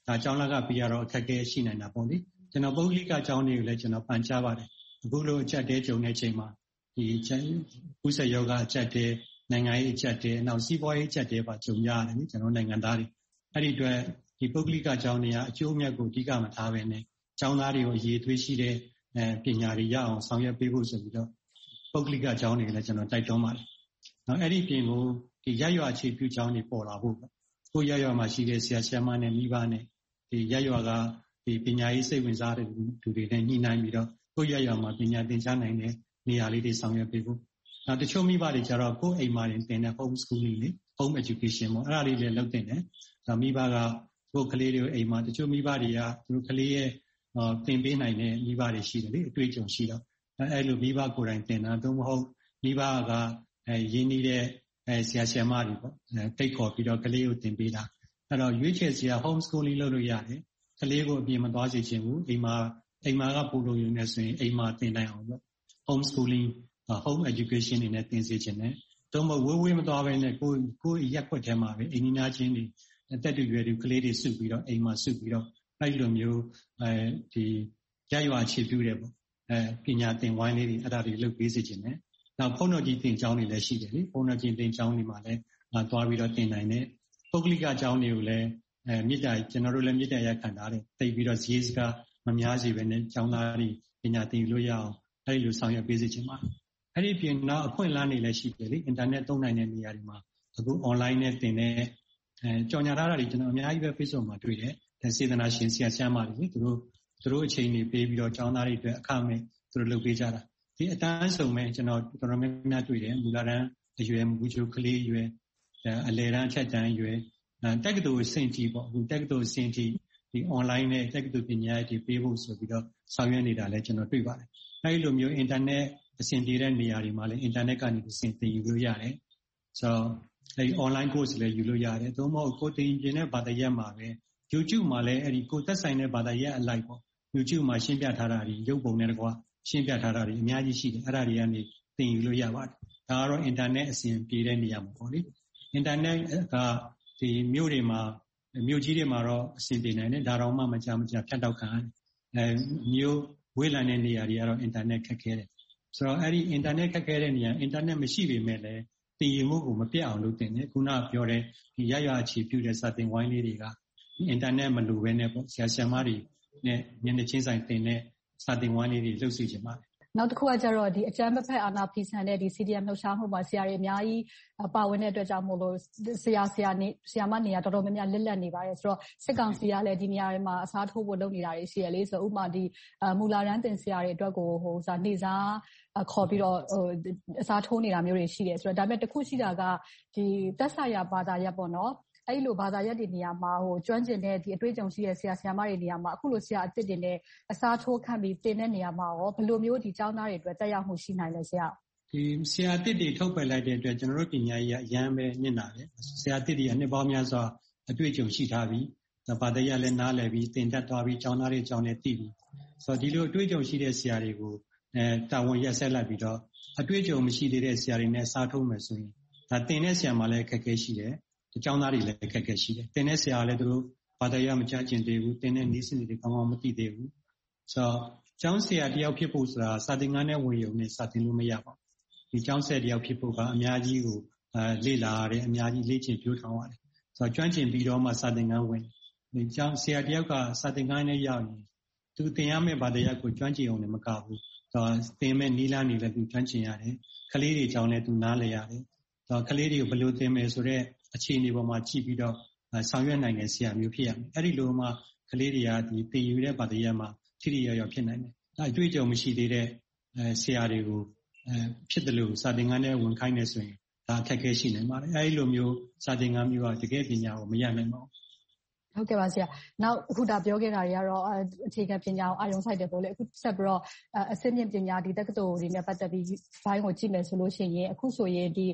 ဒါကျောင်းသားကပေးရတော့အခက်အခဲရှိနိုင်တာပေါ့လေကျွန်တော်ပုဂ္ဂလိကကျောင်းတွေကိုလည်းကျွန်တော်ပန်ကြားပါတယ်အခုလိုအကျပ်တဲကြုံတဲ့ချိန်မှာဒီကုသယောဂအကျပ်တဲနိုင်ငံရေးအကျပ်တဲနောက်စီးပွားရေးအကျပ်တဲပါကြုံရတယ်နိကျွန်တော်နိုင်ငံသားတွေအဲ့ဒီအတွက်ဒီပုဂ္ဂလိကကျောင်းတွေကအကျိုးအမြတ်ကိုအဓိကမထားဘဲနဲ့ကျောင်းသားတွေကိုအရေးသွေးရှိတဲ့ပညာတွေရအောင်ဆောင်ရွက်ပေးဖို့ဆိုပြီးတော့ပုဂ္ဂလိကကျောင်းတွေလည်းကျွန်တော်တိုက်တွန်းပါတယ်နော်အဲ့ဒီပြင်ကိုဒီရရွာအခြေပြုကျောင်းတွေပေါ်လာဖို့ကိုရရွာမှာရှိတဲ့ဆရာဆရာမနဲ့မိဘနဲ့ဒီရရွာကဒီပညာရေးစိတ်ဝင်စားတဲ့လူတွေနဲ့ညှိနှိုင်းပြီးတော့ကိုရရွာမှာပညာသင်ကြားနိုင်တဲ့နေရာလေးတွေဆောင်ရွက်ပေးဖို့နောက်တချို့မိဘတွေကျတော့ကိုယ့်အိမ်မှာတင်တဲ့ home schooling လေ home education ပေါ့အဲ့ဒါလေးလည်းလုပ်တင်တယ်ဒါမိဘကကိုယ့်ကလေးတွေကိုအိမ်မှာတချို့မိဘတွေကသူတို့ကလေးရဲ့သင်ပေးနိုင်တဲ့မိဘတွေရှိတယ်လေအတွေ့အကြုံရှိတော့အဲ့လိုမိဘကိုယ်တိုင်သင်တာသို့မဟုတ်မိဘကရင်းနှီးတဲ့ဆရာဆရာမတွေပေါ့တိတ်ခေါ်ပြီးတော့ကလေးကိုသင်ပေးတာအဲ့တော့ရွေးချယ်စရာ home schooling လုပ်လို့ရတယ်ကလေးကိုအပြင်မသွားစေချင်ဘူးအိမ်မှာကပူလို့ရုံနဲ့ဆိုရင်အိမ်မှာသင်နိုင်အောင်ပေါ့ home schooling home education တွေနဲ့သင်စေချင်တယ်သို့မဟုတ်ဝေးမသွားဘဲနဲ့ကိုယ်ရက်ွက်ထဲမှာပဲအိမ်နီးနားချင်းတွေအသက်တူရွယ်တူကလေးတွေစုပြီးတော့အိမ်မှာစုပြီးတော့အဲ့လိုမျိုးဒီရရွာအခြေပြုတယ်ပေါ့ပညာသင်ဝိုင်းလေးတွေအဲ့ဒါတွေလုပ်ပေးစေချင်တယ်နောက်ဘုန်းတော်ကြီးသင်ကျောင်းတွေလည်းရှိတယ်လေဘုန်းတော်ကြီးသင်ကျောင်းတွေမှာလည်းသွားပြီးတော့သင်နိုင်တယ်ပုဂ္ဂလိကကျောင်းတွေကိုလည်းမြစ်တာကျွန်တော်တို့လည်းမြစ်တာရခံထားတယ်တိတ်ပြီးတော့ဈေးစကားမများစေပဲနဲ့ကျောင်းသားတွေပညာသင်လို့ရအောင်အဲ့လိုဆောင်ရွက်ပေးစေချင်ပါတယ်အဲ့ဒီပြင်နောက်အခွင့်အလမ်းတွေလည်းရှိတယ်လေအင်တာနက်သုံးနိုင်တဲ့နေရာတွေမှာအခု online နဲ့သင်တဲ့ကြော်ညာထားတာတွေကျွန်တော်အများကြီးပဲ Facebook မှာတွေ့တယ်စေတနာရှင်ဆရာဆရာမတွေသူတို့အချိန်တွေပေးပြီးတော့ကျောင်းသားတွေအတွက်အခမဲ့သူတို့လုပ်ပေးကြတာဒီအတန်းဆုံးပဲကျွန်တော်တော်တော်များများတွေ့တယ်မူလတန်းအရွယ်မူချိုကလေးအရွယ်အလယ်တန်းအထက်တန်းအရွယ်တက္ကသိုလ်စင်တီပေါ့အခုတက္ကသိုလ်စင်တီဒီ online နဲ့တက္ကသိုလ်ပညာရေးပေးဖို့ဆိုပြီးတော့ဆောင်ရွက်နေတာလည်းကျွန်တော်တွေ့ပါတယ်အဲဒီလိုမျိုး internet အဆင်ပြေတဲ့နေရာတွေမှာလည်း internet ကနေသင်ယူလို့ရတယ်ဆိုတော့အဲဒီ online course လည်းယူလို့ရတယ်သို့မဟုတ်ကိုသင်ပြတဲ့ဘာသာရပ်မှာပဲ YouTube မှာလည်းအဲဒီကိုသက်ဆိုင်တဲ့ဘာသာရပ်အလိုက်ပေါ့ YouTube မှာရှင်းပြထားတာတွေရုပ်ပုံနဲ့တကွာရှင်းပြထားတာတွေအများကြီးရှိတယ်အဲ့ဒါတွေကနေသင်ယူလို့ရပါတယ်ဒါကတော့ internet အဆင်ပြေတဲ့နေရာမှာပေါ့လေ internet ကဒီမြို့တွေမှာမြို့ကြီးတွေမှာတော့အဆင်ပြေနိုင်တယ်ဒါတော့မှမကြဖြတ်တောက်ခံရတယ်မြို့ဝေးလံတဲ့နေရာတွေကတော့ internet ခက်ခဲတယ်ဆိုတော့အဲ့ဒီ internet ခက်ခဲတဲ့နေရာ internet မရှိပေမဲ့လည်းသင်ယူမှုကိုမပြတ်အောင်လုပ်တင်တယ်ခုနပြောတဲ့ဒီရရွာအခြေပြုတဲ့စာသင်ဝိုင်းလေးတွေကအင်တာနက်မလိုဘဲနဲ့ပေါ့ဆရာဆရာမတွေနဲ့မျက်နှာချင်းဆိုင်သင်တဲ့စာသင်ဝိုင်းလေးတွေလုပ်စီချင်ပါတယ်နောက်တစ်ခုကကျတော့ဒီအကြမ်းမဖက်အာဏာဖီဆန်တဲ့ဒီ CDM လှုပ်ရှားမှုမှာဆရာတွေအများကြီးပါဝင်တဲ့အတွက်ကြောင့်မို့လို့ဆရာမနေရာတော်တော်များများလစ်လက်နေပါတယ်ဆိုတော့စစ်ကောင်စီကလည်းဒီနေရာတွေမှာအစားထိုးဖို့လုပ်နေတာတွေရှိရလေဆိုတော့ဥပမာဒီမူလာတန်းတင်ဆရာတွေအတွက်ကိုနေစားခေါ်ပြီးတော့အစားထိုးနေတာမျိုးတွေရှိတယ်ဆိုတော့ဒါပေမဲ့တစ်ခုရှိတာကဒီသက်ဆိုင်ရာဘာသာရပ်ပေါ့နော်အဲ့လိုဘာသာရပ်တွေနေရာမှာကျွမ်းကျင်တဲ့ဒီအတွေ့အကြုံရှိတဲ့ဆရာဆရာမတွေနေရာမှာအခုလိုဆရာအစ်စ်တွေနဲ့အစားထိုးခန့်ပြီးသင်တဲ့နေရာမှာရောဘယ်လိုမျိုးဒီကျောင်းသားတွေအတွက်တက်ရောက်မှုရှိနိုင်လဲဆရာဒီဆရာအစ်စ်တွေထုတ်ပယ်လိုက်တဲ့အတွက်ကျွန်တော်တို့ပညာရေးအရန်ပဲညင်တာပဲဆရာအစ်စ်တွေကနှစ်ပေါင်းများစွာအတွေ့အကြုံရှိထားပြီးဘာသာရပ်လည်းနားလည်ပြီးသင်တတ်သွားပြီးကျောင်းသားတွေကျောင်းနဲ့တည်ပြီးဆိုတော့ဒီလိုအတွေ့အကြုံရှိတဲ့ဆရာတွေကိုတာဝန်ရက်ဆက်လိုက်ပြီးတော့အတွေ့အကြုံမရှိသေးတဲ့ဆရာတွေနဲ့အစားထိုးမယ်ဆိုရင်ဒါသင်တဲ့ဆရာမှလည်းအခက်အခဲရှိတယ်ကျောင်းသားတွေလည်းအခက်အခဲရှိတယ်သင်တဲ့ဆရာလည်းသူတို့ဘာသာရပ်မကြားကျင်သေးဘူးသင်တဲ့နည်းစနစ်တွေကောင်းကောင်းမသိသေးဘူးဆိုတော့ကျောင်းဆရာတယောက်ဖြစ်ဖို့ဆိုတာစာသင်ခန်းနဲ့ဝင်ရုံနဲ့စာသင်လို့မရပါဘူးဒီကျောင်းဆရာတယောက်ဖြစ်ဖို့ကအများကြီးကိုလေ့လာရတယ်အများကြီးလေ့ကျင့်ပြိုးထောင်ရတယ်ဆိုတော့ကျွမ်းကျင်ပြီးတော့မှစာသင်ခန်းဝင်ဒီကျောင်းဆရာတယောက်ကစာသင်ခန်းနဲ့ရောက်ရင်သူသင်ရမယ့်ဘာသာရပ်ကိုကျွမ်းကျင်အောင်လည်းမကဘူးဆိုတော့သင်မဲ့နီးလန်းနေလည်းသူကျွမ်းကျင်ရတယ်ကလေးတွေကျောင်းလည်းသူနားလည်ရတယ်ဆိုတော့ကလေးတွေကိုဘယ်လိုသင်မယ်ဆိုတော့အခြေအနေပေါ်မှာကြည့်ပြီးတော့ဆောင်ရွက်နိုင်တဲ့ဆရာမျိုးဖြစ်ရမယ်အဲ့ဒီလိုမှကလေးတွေကဒီသင်ယူတဲ့ဘာသာရပ်မှာထိထိရောက်ရောက်ဖြစ်နိုင်တယ်အတွေ့အကြုံမရှိသေးတဲ့ဆရာတွေကိုဖြစ်တယ်လို့စာသင်ခန်းထဲဝင်ခိုင်းနေဆိုရင်ဒါအခက်အခဲရှိနိုင်ပါတယ်အဲဒီလိုမျိုးစာသင်ခန်းမျိုးကတကယ်ပညာကိုမရနိုင်ပါဘူးဟုတ်ကဲ့ပါဆရာနောက်အခုဒါပြောခဲ့တာတွေကတော့အခြေခံပညာကိုအာရုံစိုက်တယ်ပေါ့လေအခုဆက်ပြီးတော့အဆင့်မြင့်ပညာဒီတက္ကသိုလ်တွေနဲ့ပတ်သက်ပြီးဘိုင်းကိုကြည့်မယ်ဆိုလို့ရှိရင်အခုဆိုရင်ဒီ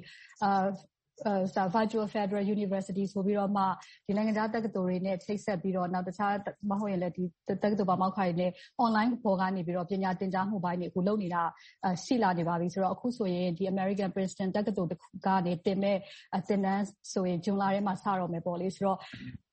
Virtual Federal University ဆိုပြီးတော့မှဒီနိုင်ငံခြားတက္ကသိုလ်တွေနဲ့ချိတ်ဆက်ပြီးတော့နောက်တခြားမဟုတ်ရင်လည်းဒီတက္ကသိုလ်ပါမောက္ခတွေနဲ့ online ပေါ်ကနေပြီးတော့ပညာသင်ကြားမှုပိုင်းတွေအခုလုပ်နေတာရှိလာနေပါပြီဆိုတော့အခုဆိုရင်ဒီ American Princeton တက္ကသိုလ်ကနေတင်မဲ့သင်တန်းဆိုရင်ဇွန်လထဲမှာစတော့မယ်ပေါ့လေဆိုတော့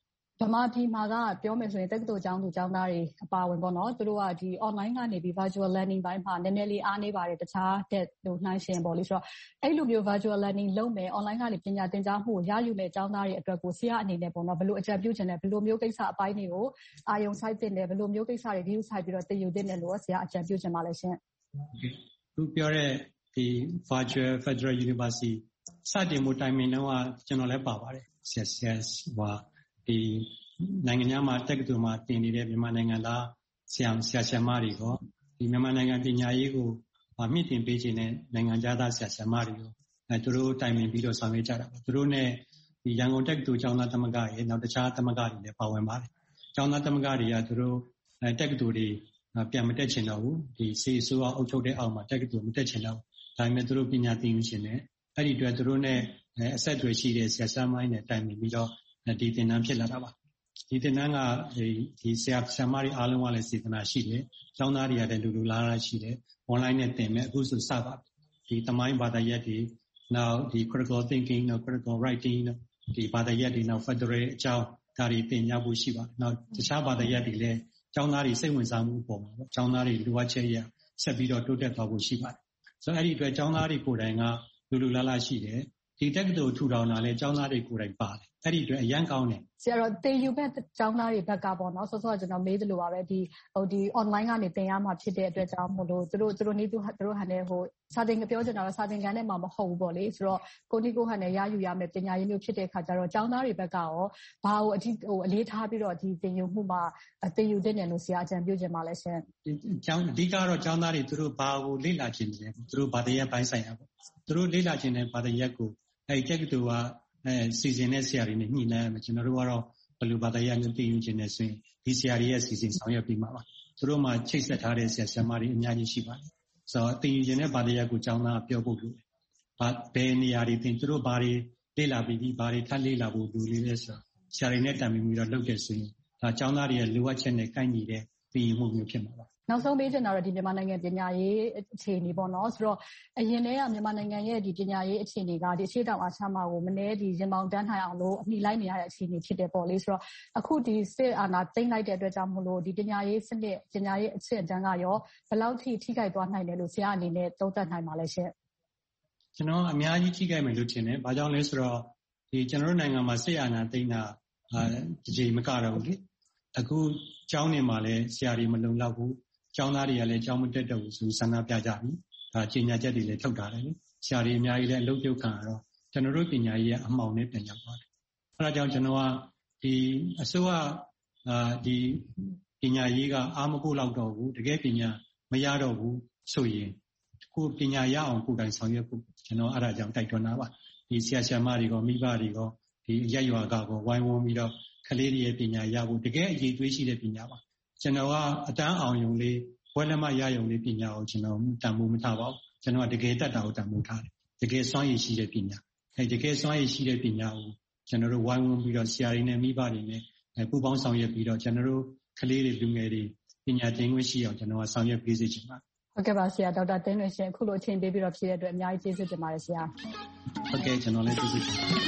ဗမာပြည်မှာကပြောမယ်ဆိုရင်တက္ကသိုလ်ကျောင်းသူကျောင်းသားတွေအပါအဝင်ပေါ့နော်သူတို့ကဒီ online ကနေပြီး virtual learning ဘိုင်းမှာနည်းနည်းလေးအားနေပါတယ်တခြားတဲ့နှိုင်းရှင်ပေါ့လေဆိုတော့အဲ့လိုမျိုး virtual learning လုပ်မယ် online ကနေပညာသင်ကြားမှုကိုရယူမဲ့ကျောင်းသားတွေအတွက်ကိုဆရာအနေနဲ့ပေါ့နော်ဘယ်လိုအကြံပြုချင်တယ်ဘယ်လိုမျိုးကိစ္စအပိုင်းတွေကိုအာရုံစိုက်သင့်တယ်ဘယ်လိုမျိုးကိစ္စတွေ view စိုက်ပြီးတော့သင်ယူသင့်တယ်လို့ဆရာအကြံပြုချင်ပါလဲရှင်သူပြောတဲ့ဒီ virtual federal university စတင်မှုတိုင်မင်တော့ကျွန်တော်လည်းပါပါတယ်CSS ဒီနိုင်ငံများမှာတက္ကသိုလ်မှာတင်နေတဲ့မြန်မာနိုင်ငံသားဆရာမတွေကိုဒီမြန်မာနိုင်ငံပညာရေးကိုမြင့်တင်ပေးခြင်းနဲ့နိုင်ငံသားဆရာမတွေကိုသူတို့တိုင်ပင်ပြီးတော့ဆောင်ရွက်ကြတာပါသူတို့နဲ့ဒီရန်ကုန်တက္ကသိုလ်ကျောင်းသားသမဂ္ဂရဲ့နောက်တခြားသမဂ္ဂတွေလည်းပါဝင်ပါတယ်ကျောင်းသားသမဂ္ဂတွေကသူတို့တက္ကသိုလ်တွေပြန်မတက်ချင်တော့ဘူးဒီစီဆိုးအုပ်ချုပ်တဲ့အောက်မှာတက္ကသိုလ်မတက်ချင်တော့ဒါပေမဲ့သူတို့ပညာသင်ယူခြင်းနဲ့အဲ့ဒီအတွက်သူတို့နဲ့အဆက်အသွယ်ရှိတဲ့ဆရာမတွေနဲ့တိုင်ပင်ပြီးတော့ဒီသင်တန်းဖြစ်လာတာပါဒီသင်တန်းကဒီဆရာမတွေအားလုံးကလည်းစေတနာရှိတယ်ကျောင်းသားတွေကလည်းလူလားလားရှိတယ် online နဲ့သင်မယ်အခုဆိုစပါဒီသမိုင်းဘာသာရပ်တွေနောက်ဒီ critical thinking နောက် critical writing ဒီဘာသာရပ်တွေနောက် federal အကြောင်းဒါတွေသင်ကြားဖို့ရှိပါတယ်နောက်တခြားဘာသာရပ်တွေလည်းကျောင်းသားတွေစိတ်ဝင်စားမှုအပေါ်မှာပေါ့ကျောင်းသားတွေလိုအပ်ချက်ရဆက်ပြီးတော့တိုးတက်သွားဖို့ရှိပါတယ်ဆိုတော့အဲ့ဒီအတွက်ကျောင်းသားတွေကိုယ်တိုင်ကလူလားလားရှိတယ်ဒီတက္ကသိုလ်ထူထောင်တာလဲကျောင်းသားတွေကိုယ်တိုင်ပါတယ်အဲ့ဒီအတွက်အရန်ကောင်းတယ်ဆရာတော်သင်ယူမဲ့ကျောင်းသားတွေဘက်ကပေါ့နော်ဆောစောကျွန်တော်မေးသလိုပါပဲဒီ online ကနေသင်ရမှာဖြစ်တဲ့အတွက်ကြောင့်မို့လို့သူတို့နေသူတို့ဟန်တဲ့စာသင်ပြောချင်တာတော့စာသင်ခန်းထဲမှာမဟုတ်ဘူးပေါ့လေဆိုတော့ကိုနီကိုဟန်နဲ့ရယူရမယ်ပညာရေးမျိုးဖြစ်တဲ့အခါကျတော့ကျောင်းသားတွေဘက်ကရောဘာကိုအလေးထားပြီးတော့ဒီသင်ယူမှုမှာသင်ယူသင့်တယ်လို့ဆရာအကြံပြုချင်ပါလဲရှင်ကျောင်းအဓိကတော့ကျောင်းသားတွေသူတို့ဘာကိုလေ့လာခြင်းလဲသူတို့ဘာသာရပ်ပိုင်းဆိုင်ရာပေါ့သူတို့လေ့လာခြင်းတဲ့ဘာသာရပ်ကိုအဲ့တက္ကသိုလ်ကစီစဉ်တဲ့ဆရာတွေနဲ့ညှိနှိုင်းရမယ်ကျွန်တော်တို့ကတော့ဘယ်လိုဘာသာရပ်မျိုးသိယူခြင်းနဲ့ဆိုရင်ဒီဆရာတွေရဲ့စီစဉ်ဆောင်ရွက်ပြီးမှာပါသူတို့မှချိတ်ဆက်ထားတဲ့ဆရာမတွေအများကြီးရှိပါတယ်ဆိုတော့သိယူခြင်းနဲ့ဘာသာရပ်ကိုကျောင်းသားပြောဖို့လိုတယ်ဘယ်နေရာတွေသင်သူတို့ဘာတွေလေ့လာပြီးဘာတွေထပ်လေ့လာဖို့လိုလဲဆိုတော့ဆရာတွေနဲ့တိုင်ပင်ပြီးတော့လုပ်တယ်ဆိုရင်ဒါကျောင်းသားတွေရဲ့လိုအပ်ချက်နဲ့ကိုက်ညီတဲ့သိယူမှုမျိုးဖြစ်မှာပါနောက်ဆုံးမေးချင်တာတော့ဒီမြန်မာနိုင်ငံပညာရေးအခြေအနေပေါ့နော်ဆိုတော့အရင်တည်းကမြန်မာနိုင်ငံရဲ့ဒီပညာရေးအခြေအနေကဒီအရှေ့တောင်အာရှမှာကိုမနေ့ဒီရင်ပေါင်တန်းထိုင်အောင်လို့အမိလိုက်နေရတဲ့အခြေအနေဖြစ်တယ်ပေါ့လေဆိုတော့အခုဒီစစ်အာဏာသိမ်းလိုက်တဲ့အတွက်ကြောင့်မို့လို့ဒီပညာရေးစနစ်ပညာရေးအဆင့်အတန်းကရောဘယ်လောက်ထိခိုက်သွားနိုင်တယ်လို့ဆရာအနေနဲ့သုံးသပ်နိုင်ပါလဲရှင်ကျွန်တော်အများကြီးထိခိုက်မယ်လို့ထင်တယ်။ဘာကြောင့်လဲဆိုတော့ဒီကျွန်တော်တို့နိုင်ငံမှာစစ်အာဏာသိမ်းတာဒီချိန်မကတော့ဘူးလေ။အခုကျောင်းနေမှာလဲဆရာတွေမလုံလောက်ဘူး။ကျောင်းသားတွေကလည်းကျောင်းမတက်တော့ဘူးဆိုဆန္ဒပြကြပြီ။ဒါကြေညာချက်တွေလည်းထုတ်ထားတယ်လေ။ဆရာတွေအများကြီးလည်းအလုပ်ပြုတ်ခံရတော့ကျွန်တော်တို့ပညာရေးကအမှောင်နဲ့ပြန်ရောက်သွားတယ်။အဲဒါကြောင့်ကျွန်တော်ကဒီအစိုးရဒီပညာရေးကအားမကိုလောက်တော့ဘူး။တကယ်ပညာမရတော့ဘူးဆိုရင်ကိုပညာရအောင်ကိုယ်တိုင်ဆောင်ရွက်ဖို့ကျွန်တော်အဲ့ဒါကြောင့်တိုက်တွန်းတာပါဒီဆရာဆရာမတွေကမိဘတွေကဒီရက်ရွာကဝိုင်းဝန်းပြီးတော့ကလေးတွေရဲ့ပညာရဖို့တကယ်အရေးသွေးရှိတဲ့ပညာပါကျွန်တော်ကအတန်းအောင်ယုံလေးဘွဲလက်မရယုံလေးပညာကိုကျွန်တော်တန်ဖိုးမထားပါဘူးကျွန်တော်ကတကယ်တတ်တာကိုတန်ဖိုးထားတယ်တကယ်စွမ်းရည်ရှိတဲ့ပညာအဲတကယ်စွမ်းရည်ရှိတဲ့ပညာကိုကျွန်တော်တို့ဝိုင်းဝန်းပြီးတော့ဆရာတွေနဲ့မိဘတွေနဲ့ပူးပေါင်းဆောင်ရွက်ပြီးတော့ကျွန်တော်တို့ကလေးတွေလူငယ်တွေပညာသင်ခွင့်ရှိအောင်ကျွန်တော်ကဆောင်ရွက်ပေးစေချင်ပါတယ်ဟုတ်ကဲ့ပါဆရာဒေါက်တာသိန်းလွင်ရှင်အခုလိုအချိန်ပေးပြီးတော့ဖြည့်တဲ့အတွက်အများကြီးကျေးဇူးတင်ပါတယ်ဆရာဟုတ်ကဲ့ကျွန်တော်လည်းကျေးဇူးတင်ပါတယ်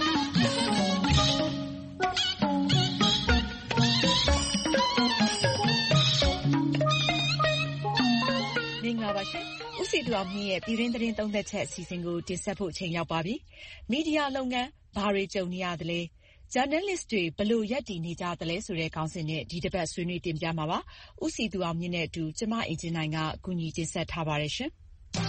မင်္ဂလာပါရှင်ဦးစီသူအောင်မြင့်ရဲ့ပြည်တွင်းသတင်းသုံးသက်ချက်အစီအစဉ်ကိုတင်ဆက်ဖို့အချိန်ရောက်ပါပြီမီဒီယာလုပ်ငန်းဘာတွေကြုံနေရသလဲjournalist တွေဘယ်လိုရပ်တည်နေကြသလဲဆိုတဲ့ခေါင်းစဉ်နဲ့ဒီတစ်ပတ်ဆွေးနွေးတင်ပြမှာပါ။ဦးစီသူအောင်မြင့်နဲ့အတူကျမအင်ဂျင်နိုင်ကကူညီတင်ဆက်ထားပါတယ်ရှင်။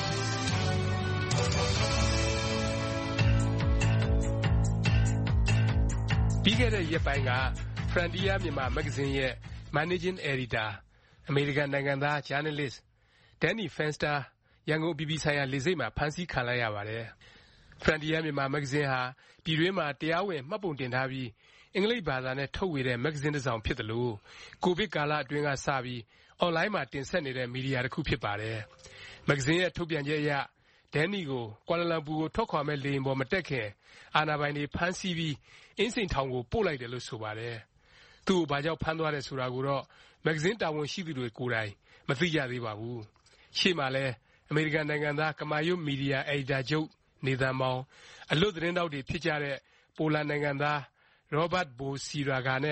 ပြီးခဲ့တဲ့ရက်ပိုင်းက Frontier မြန်မာမဂ္ဂဇင်းရဲ့ Managing Editor အမေရိကန်နိုင်ငံသား journalist Danny Fenster ရန်ကုန်အပြည်ပြည်ဆိုင်ရာလေဆိပ်မှာဖမ်းဆီးခံလိုက်ရပါတယ်။ Frontier မြန်မာမဂ္ဂဇင်းဟာပြည်တွင်းမှာတရားဝင်မှတ်ပုံတင်ထားပြီးအင်္ဂလိပ်ဘာသာနဲ့ထုတ်ဝေတဲ့မဂ္ဂဇင်းတစ်စောင်ဖြစ်သလိုကိုဗစ်ကာလအတွင်းကစပြီးအွန်လိုင်းမှာတင်ဆက်နေတဲ့မီဒီယာတစ်ခုဖြစ်ပါတယ်။မဂ္ဂဇင်းရဲ့ထုတ်ပြန်ချက်အရဒန်နီကိုကွာလာလမ်ပူကိုထွက်ခွာမဲ့လေယာဉ်ပေါ်မတက်ခင်အာဏာပိုင်တွေဖမ်းဆီးပြီးအင်းစိန်ထောင်ကိုပို့လိုက်တယ်လို့ဆိုပါတယ်။သူ့ကိုဘာကြောင့်ဖမ်းသွားတယ်ဆိုတာကိုတော့မဂ္ဂဇင်းတာဝန်ရှိသူတွေကိုယ်တိုင်မသိကြသေးပါဘူး။ရှေ့မှာလဲအမေရိကန်နိုင်ငံသားကမာရွတ်မီဒီယာအယ်ဒီတာချုပ်နေသန်မောင်အလွတ်သတင်းတောက်တွေဖြစ်ကြတဲ့ပိုလန်နိုင်ငံသားရောဘတ်ဘိုစီရာဂါနဲ့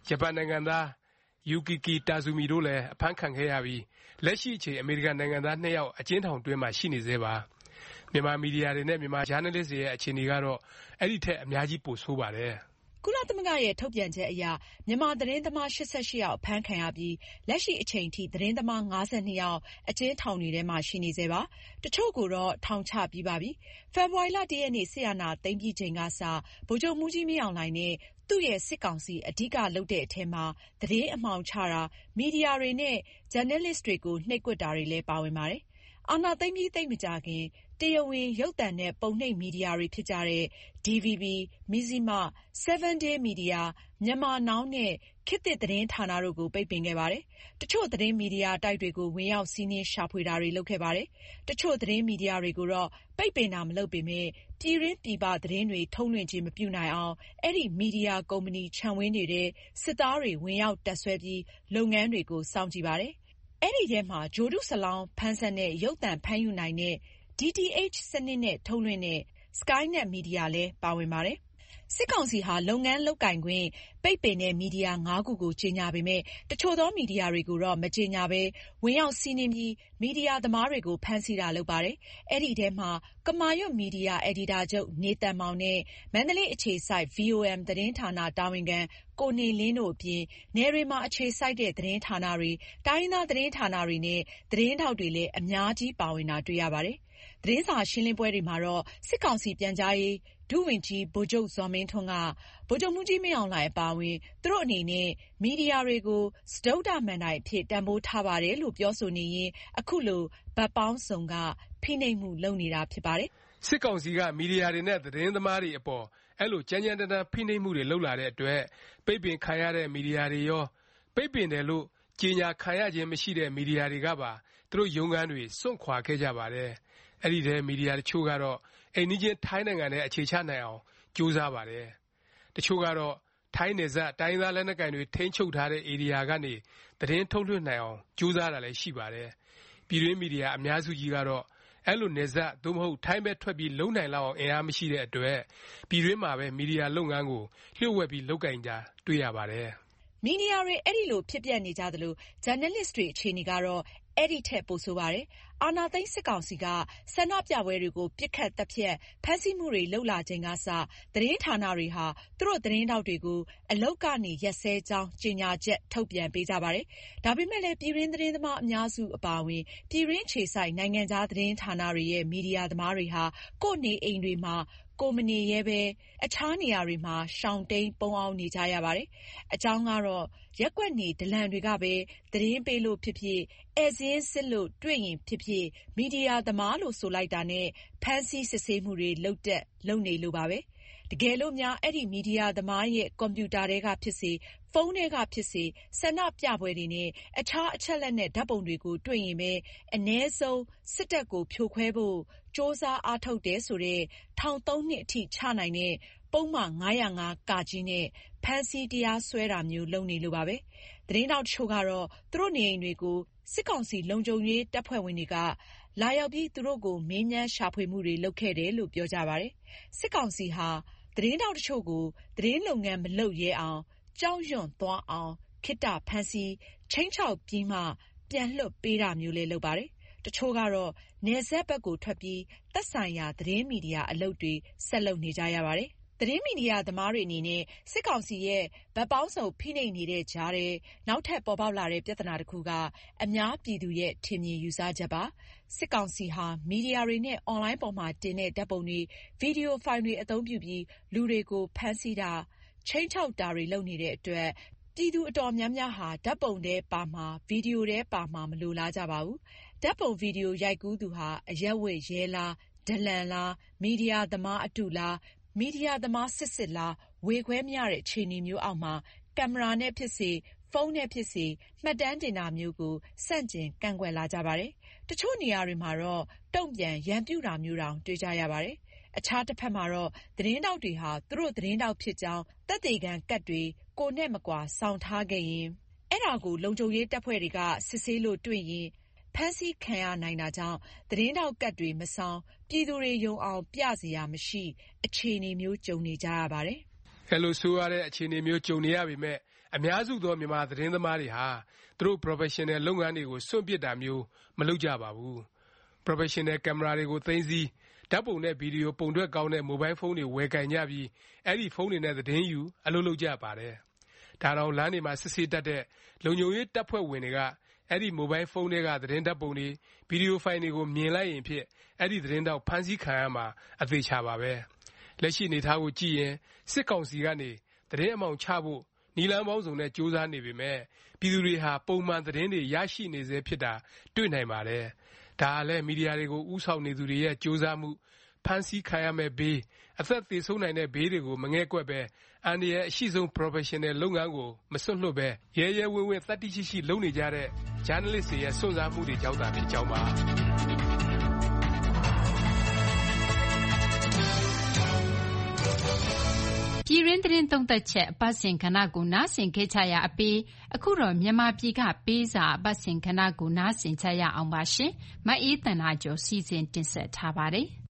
ဂျပန်နိုင်ငံသားယူကီကီတာဇူမီတို့လည်းအဖမ်းခံခဲ့ရပြီးလက်ရှိအချိန်အမေရိကန်နိုင်ငံသား2ယောက်အကျဉ်းထောင်တွင်းမှာရှိနေသေးပါမြန်မာမီဒီယာတွေနဲ့မြန်မာဂျာနယ်လစ်တွေရဲ့အခြေအနေကတော့အဲ့ဒီထက်အများကြီးပိုဆိုးပါတယ်ကုလသမဂ္ဂရဲ့ထုတ်ပြန်ချက်အရမြန်မာသတင်းသမား88ယောက်အဖမ်းခံရပြီးလက်ရှိအချိန်ထိသတင်းသမား52ယောက်အကျဉ်းထောင်တွေထဲမှာရှိနေသေးပါတချို့ကိုတော့ထောင်ချပြီးပါပြီဖေဖော်ဝါရီလ1ရက်နေ့စစ်အာဏာသိမ်းပြီးချိန်ကစဗိုလ်ချုပ်မှူးကြီးမင်းအောင်လှိုင်နဲ့သူ့ရဲ့စစ်ကောင်စီအဓိကလုပ်တဲ့အထက်မှာသတင်းအမှောင်ချတာမီဒီယာတွေနဲ့ဂျာနယ်လစ်တွေကိုနှိပ်ကွပ်တာတွေလည်းပါဝင်ပါတယ်အာဏာသိမ်းပြီးသိပ်မကြာခင်တရားဝင်ရုပ်သံနဲ့ပုံနှိပ်မီဒီယာတွေဖြစ်ကြတဲ့ DVB, Mizzima, 7 Day Media, Myanmar Now နဲ့ခေတ်သစ်သတင်းဌာနတို့ကိုပိတ်ပင်ခဲ့ပါတယ်။တချို့သတင်းမီဒီယာတိုက်တွေကိုဝင်ရောက်စီးနင်းရှာဖွေတာတွေလုပ်ခဲ့ပါတယ်။တချို့သတင်းမီဒီယာတွေကိုတော့ပိတ်ပင်တာမလုပ်ပေမဲ့ပြည်တွင်းပြည်ပသတင်းတွေထုတ်လွှင့်ခြင်းမပြုနိုင်အောင်အဲ့ဒီမီဒီယာကုမ္ပဏီခြံဝန်းနေတဲ့စစ်သားတွေဝင်ရောက်တပ်ဆွဲပြီးလုပ်ငန်းတွေကိုစောင့်ကြည့်ပါတယ်။အဲ့ဒီထဲမှာဂျိုဒုဆလောင်းဖန်ဆန်နဲ့ရုပ်သံဖမ်းယူနိုင်တဲ့DTH စနစ်နဲ့ထုတ်လွှင့်တဲ့ Skynet မီဒီယာလည်းပါဝင်ပါတယ်။စစ်ကောင်စီဟာလုပ်ငန်းလုပ်ကိုင်ခွင့်ပိတ်ပင်တဲ့မီဒီယာ5ခုကိုကြေညာပေမဲ့တချို့သောမီဒီယာတွေကိုတော့မကြေညာဘဲဝင်ရောက်စီးနင်းပြီးမီဒီယာသမားတွေကိုဖမ်းဆီးတာလုပ်ပါတယ်။အဲ့ဒီထဲမှာကမာရွတ်မီဒီယာအယ်ဒီတာချုပ်နေတန်မောင်နဲ့မန္တလေးအခြေစိုက် VOM သတင်းဌာနတာဝန်ခံကိုနေလင်းတို့အပြင်နယ်တွေမှာအခြေစိုက်တဲ့သတင်းဌာနတွေတိုင်းရင်းသားသတင်းဌာနတွေနဲ့သတင်းထောက်တွေလည်းအများကြီးပါဝင်တာတွေ့ရပါတယ်။သတင်းစာရှင်းလင်းပွဲတွေမှာတော့စစ်ကောင်စီပြန်ကြားရေးဒုဝန်ကြီးဗိုလ်ချုပ်ဇော်မင်းထွန်းကဗိုလ်ချုပ်မှူးကြီးမင်းအောင်လှိုင်အပါအဝင်သူတို့အနေနဲ့မီဒီယာတွေကိုစတုတ္ထမဏ္ဍိုင်အဖြစ်တန်ဖိုးထားပါတယ်လို့ပြောဆိုနေရင်အခုလိုဗတ်ပေါင်းစုံကဖိနှိပ်မှုလုပ်နေတာဖြစ်ပါတယ်။စစ်ကောင်စီကမီဒီယာတွေနဲ့သတင်းသမားတွေအပေါ်အဲ့လိုကြမ်းကြမ်းတမ်းတမ်းဖိနှိပ်မှုတွေလုပ်လာတဲ့အတွက်ပိတ်ပင်ခံရတဲ့မီဒီယာတွေရောပိတ်ပင်တယ်လို့ကြေညာခံရခြင်းမရှိတဲ့မီဒီယာတွေကပါသူတို့ရုံးခန်းတွေစွန့်ခွာခဲ့ကြပါတယ်။အဲ့ဒီထဲမီဒီယာတချို့ကတော့အိမ်နီးချင်းထိုင်းနိုင်ငံနဲ့အခြေချနိုင်အောင်ကြိုးစားပါတယ်။တချို့ကတော့ထိုင်းနယ်စပ်တိုင်းသားလက်နက်ကိုင်တွေထိန်းချုပ်ထားတဲ့ဧရိယာကနေသတင်းထုတ်လွှင့်နိုင်အောင်ကြိုးစားတာလည်းရှိပါတယ်။ပြည်တွင်းမီဒီယာအများစုကြီးကတော့အဲ့လိုနယ်စပ်သို့မဟုတ်ထိုင်းဘက်ထွက်ပြီးလုံနိုင်လောက်အောင်အင်အားမရှိတဲ့အတွက်ပြည်တွင်းမှာပဲမီဒီယာလုပ်ငန်းကိုလျှို့ဝှက်ပြီးလုပ်ကင်ကြတွေ့ရပါတယ်။မီဒီယာတွေအဲ့ဒီလိုဖြစ်ပျက်နေကြသလိုဂျာနယ်လစ်တွေအခြေအနေကတော့အဲ့ဒီထက်ပိုဆိုးပါတယ်။အာဏာသိမ်းစစ်ကောင်စီကဆန္ဒပြပွဲတွေကိုပြစ်ခတ်တပ်ဖြတ်ဖမ်းဆီးမှုတွေလုပ်လာချိန်ကစသတင်းဌာနတွေဟာသူတို့သတင်းတောက်တွေကိုအလုတ်ကနေရက်စဲကြောင်းကြေညာချက်ထုတ်ပြန်ပေးကြပါတယ်။ဒါပေမဲ့လည်းပြည်တွင်းသတင်းသမားအများစုအပါအဝင်ပြည်တွင်းခြေဆိုင်နိုင်ငံခြားသတင်းဌာနတွေရဲ့မီဒီယာသမားတွေဟာကိုယ့်နေအိမ်တွေမှာကိုမနေရဲပဲအခြားနေရာတွေမှာရှောင်တိန်ပုန်းအောင်နေကြရပါတယ်။အကြောင်းကတော့ရက်ကွက်နေဒလန်တွေကပဲသတင်းပေးလို့ဖြစ်ဖြစ်ဧည့်စာရင်းစစ်လို့တွေ့ရင်ဖြစ်ဖြစ်မီဒီယာသမားလို့ဆိုလိုက်တာနဲ့ဖမ်းဆီးစစ်ဆေးမှုတွေလုပ်နေလို့ပါပဲတကယ်လို့များအဲ့ဒီမီဒီယာသမားရဲ့ကွန်ပျူတာတွေကဖြစ်စေဖုန်းတွေကဖြစ်စေဆန္ဒပြပွဲတွေနဲ့အခြားအချက်လက်နဲ့ဓာတ်ပုံတွေကိုတွေ့ရင်ပဲအ ਨੇ ဆုံးစစ်တပ်ကိုဖြိုခွဲဖို့စ조사အားထုတ်တယ်ဆိုတဲ့ထောင်3နှစ်အထိချနိုင်တဲ့ပုံမှန်905 ကကြီးနဲ့ဖမ်းဆီးတရားစွဲတာမျိုးလုပ်နေလို့ပါပဲသတင်းတောက်တချို့ကတော့သူတို့နေအိမ်တွေကိုစစ်ကောင်စီလုံခြုံရေးတပ်ဖွဲ့ဝင်တွေကလာရောက်ပြီးသူတို့ကိုမင်းမြန်းရှာဖွေမှုတွေလုပ်ခဲ့တယ်လို့ပြောကြပါတယ်စစ်ကောင်စီဟာသတင်းတောက်တချို့ကိုသတင်းလုပ်ငန်းမလုပ်ရဲအောင်ကြောက်ရွံ့သွားအောင်ခေတ္တဖမ်းဆီးချိန်ချောက်ပြီးမှပြန်လွှတ်ပေးတာမျိုးလည်းလုပ်ပါတယ်တချို့ကတော့နယ်စပ်ဘက်ကိုထွက်ပြီးသက်ဆိုင်ရာသတင်းမီဒီယာအလုပ်တွေဆက်လုပ်နေကြရပါတယ်သတင်းမီဒီယာသမားတွေအနေနဲ့စစ်ကောင်စီရဲ့ဗတ်ပေါင်းစုံဖိနှိပ်နေတဲ့ကြားထဲနောက်ထပ်ပေါ်ပေါက်လာတဲ့ပြဿနာတစ်ခုကအများပြည်သူရဲ့ထင်မြင်ယူဆချက်ပါစစ်ကောင်စီဟာမီဒီယာတွေနဲ့အွန်လိုင်းပေါ်မှာတင်တဲ့ဓာတ်ပုံတွေဗီဒီယိုဖိုင်တွေအသုံးပြုပြီးလူတွေကိုဖမ်းဆီးတာချိန်ချောက်တာတွေလုပ်နေတဲ့အတွက်ပြည်သူအတော်များများဟာဓာတ်ပုံထဲပါမှာဗီဒီယိုထဲပါမှာမလိုလားကြပါဘူးဓာတ်ပုံဗီဒီယိုရိုက်ကူးသူဟာအရက်ဝတ်ရဲလားဒလန်လားမီဒီယာသမားအတုလားမီဒီယာသမားစစ်လားဝေခွဲမရတဲ့အခြေအနေမျိုးအောက်မှာကင်မရာနဲ့ဖြစ်စေဖုန်းနဲ့ဖြစ်စေမှတ်တမ်းတင်တာမျိုးကိုစန့်ကျင်ကန့်ကွက်လာကြပါတယ်တချို့နေရာတွေမှာတော့တုံ့ပြန်ရန်ပြုတာမျိုးတောင်တွေ့ကြရပါတယ်အခြားတစ်ဖက်မှာတော့သတင်းတောက်တွေဟာသူတို့သတင်းတောက်ဖြစ်ကြောင်းသက်သေခံကတ်တွေကိုနဲ့မကွာစောင့်ထားခဲ့ရင်အဲ့ဒါကိုလုံခြုံရေးတပ်ဖွဲ့တွေကစစ်ဆေးလို့တွေ့ရင်ဖမ်းဆီးခံရနိုင်တာကြောင့်သတင်းတောက်ကတ်တွေမဆောင်ပြည်သူတွေယုံအောင်ပြစရာမရှိအခြေအနေမျိုးကြုံနေကြရပါတယ်။အဲ့လိုဆိုရတဲ့အခြေအနေမျိုးကြုံနေရပေမဲ့အများစုသောမြန်မာသတင်းသမားတွေဟာသူတို့ professional လုပ်ငန်းတွေကိုစွန့်ပစ်တာမျိုးမလုပ်ကြပါဘူး။ professional ကင်မရာတွေကိုသိမ်းဆည်းဓာတ်ပုံနဲ့ဗီဒီယိုပုံထွက်ကောင်းတဲ့မိုဘိုင်းဖုန်းတွေဝယ်ကိုင်ကြပြီးအဲဒီဖုန်းတွေနဲ့သတင်းယူအလုပ်လုပ်ကြပါတယ်။ဒါတောင်လမ်းတွေမှာစစ်ဆေးတတ်တဲ့လုံခြုံရေးတပ်ဖွဲ့ဝင်တွေကအဲဒီမိုဘိုင်းဖုန်းတွေကသတင်းဓာတ်ပုံတွေဗီဒီယိုဖိုင်တွေကိုမြင်လိုက်ရင်ဖြစ်အဲဒီသတင်းတောက်ဖမ်းဆီးခံရမှာအသေချာပါပဲ။လက်ရှိအနေအထားကိုကြည့်ရင်စစ်ကောင်စီကနေသတင်းအမှောင်ချဖို့နည်းလမ်းပေါင်းစုံနဲ့ကြိုးစားနေပေမဲ့ပြည်သူတွေဟာပုံမှန်သတင်းတွေရရှိနေစေဖြစ်တာတွေ့နိုင်ပါတယ်။ဒါကလည်းမီဒီယာတွေကိုဥဆောင်နေသူတွေရဲ့ကြိုးစားမှုဖမ်းဆီးခံရမဲ့ဘေးအသက်သေဆုံးနိုင်တဲ့ဘေးတွေကိုမငဲ့ကွက်ပဲအန္တရာယ်အရှိဆုံး professional လုပ်ငန်းကိုမစွန့်လွှတ်ပဲရဲရဲဝံ့ဝံ့သတ္တိရှိရှိလုပ်နေကြတဲ့ journalist တွေရဲ့စွန့်စားမှုတွေကြောင့်သာဖြစ်ကြောင်းပါပြည်ရင်းသတင်းသုံးသက်ချက်အပတ်စဉ်ကဏ္ဍကိုနားဆင်ခဲ့ကြရအပြီးအခုတော့မြန်မာပြည်ကပေးစာအပတ်စဉ်ကဏ္ဍကိုနားဆင်ကြရအောင်ပါရှင်။မအေးသန္တာကျော်စီစဉ်တင်ဆက်ထားပါတယ်။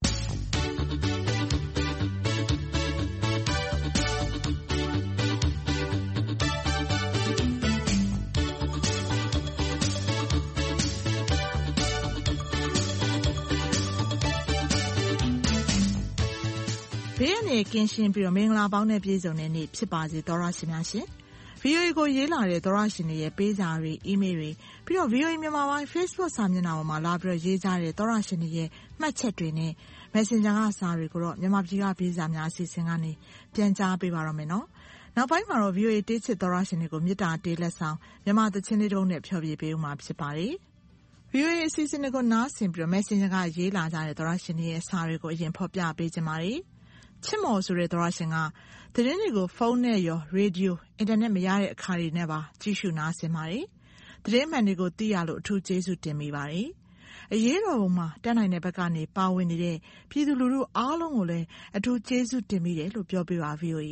ဘေးရန်တွေကင်းရှင်းပြီးတော့မင်္ဂလာပေါင်းနဲ့ပြည့်စုံတဲ့နေ့ဖြစ်ပါစေသောရရှင်များရှင်။ VOA ကိုရေးလာတဲ့သောရရှင်တွေရဲ့ပေးစာတွေအီးမေးလ်တွေပြီးတော့ VOA မြန်မာပိုင်း Facebook စာမျက်နှာပေါ်မှာလာပြီးတော့ရေးကြတဲ့သောရရှင်တွေရဲ့မှတ်ချက်တွေနဲ့ Messenger ကစာတွေကိုတော့မြန်မာပြည်ကပေးစာများအစီအစဉ်ကနေပြန်ကြားပေးပါတော့မယ်နော်။နောက်ပိုင်းမှာတော့ VOA တေးချစ်သောရရှင်တွေကိုမေတ္တာတေးလက်ဆောင်မြန်မာသချင်းလေးတုံးနဲ့ဖျော်ဖြေပေးဦးမှာဖြစ်ပါတယ်။ VOA အစီအစဉ်တွေကိုနားဆင်ပြီးတော့ Messenger ကရေးလာကြတဲ့သောရရှင်တွေရဲ့စာတွေကိုအရင်ဖော်ပြပေးကြပါမယ်။ချစ်မော်ဆိုတဲ့သောရရှင်ကသတင်းတွေကိုဖုန်းနဲ့ရောရေဒီယိုအင်တာနက်မရတဲ့အခါတွေနဲ့ပါကြည့်ရှုနားဆင်ပါတယ်။သတင်းမှန်တွေကိုသိရလို့အထူးကျေးဇူးတင်မိပါတယ်။အရေးတော်ပုံမှာတက်နိုင်တဲ့ဘက်ကနေပါဝင်နေတဲ့ပြည်သူလူထုအားလုံးကိုလည်းအထူးကျေးဇူးတင်မိတယ်လို့ပြောပြပါ VOA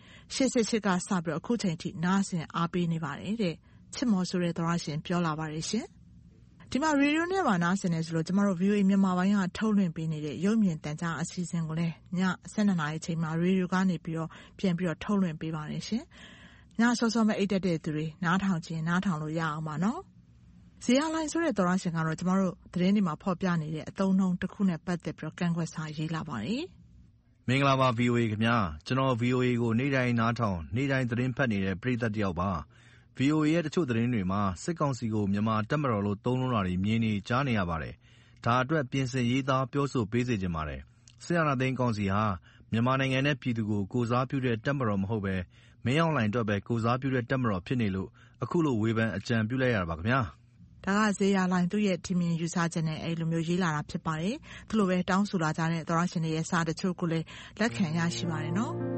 88ကစပြီးအခုချိန်ထိနားဆင်အားပေးနေပါတယ်တဲ့ချစ်မော်ဆိုတဲ့သောရရှင်ပြောလာပါတယ်ရှင်။ဒီမှာရေဒီယိုနဲ့ပါနားဆင်နေဆိုလို့ကျမတို့ VOA မြန်မာပိုင်းကထုတ်လွှင့်ပေးနေတဲ့ရုပ်မြင်သံကြားအစီအစဉ်ကိုလည်းည12နာရီချိန်မှာရေဒီယိုကနေပြီးတော့ပြန်ပြီးတော့ထုတ်လွှင့်ပေးပါတယ်ရှင်။ညစောစောမဲ့အိတ်တက်တဲ့သူတွေနားထောင်ခြင်းနားထောင်လို့ရအောင်ပါနော်။ဇေယျလိုင်းဆိုတဲ့သောရရှင်ကတော့ကျမတို့သတင်းတွေမှာဖော်ပြနေတဲ့အသုံးနှုန်းတစ်ခုနဲ့ပတ်သက်ပြီးတော့ကန့်ကွက်စာရေးလာပါတယ်။မင်္ဂလာပါ VOA ခင်ဗျာ။ကျွန်တော် VOA ကိုနေ့တိုင်းနားထောင်နေ့တိုင်းသတင်းဖတ်နေတဲ့ပရိသတ်တယောက်ပါ။ VOA ရဲ့တချို့သတင်းတွေမှာစစ်ကောင်စီကိုမြန်မာတပ်မတော်လို့သုံးနှုန်းတာတွေမြင်နေကြားနေရပါတယ်။ဒါအတွက်ပြင်ဆင်ရေးသားပြောဆိုပေးစေချင်ပါတယ်။စစ်အာဏာသိမ်းကောင်စီဟာမြန်မာနိုင်ငံနဲ့ပြည်သူကိုကိုစားပြုတဲ့တပ်မတော်မဟုတ်ပဲမင်းအောင်လှိုင်အတွက်ပဲကိုစားပြုတဲ့တပ်မတော်ဖြစ်နေလို့အခုလိုဝေဖန်အကြံပြုလိုက်ရတာပါခင်ဗျာ။ဒါကဇေယျလိုင်းသူ့ရဲ့ထင်မြင်ယူဆချက်နဲ့အဲ့လိုမျိုးရေးလာတာဖြစ်ပါတယ်။သူလိုပဲတောင်းဆိုလာကြတဲ့သောရရှင်တွေရဲ့စာတချို့ကိုလည်းလက်ခံရရှိပါတယ်နော်။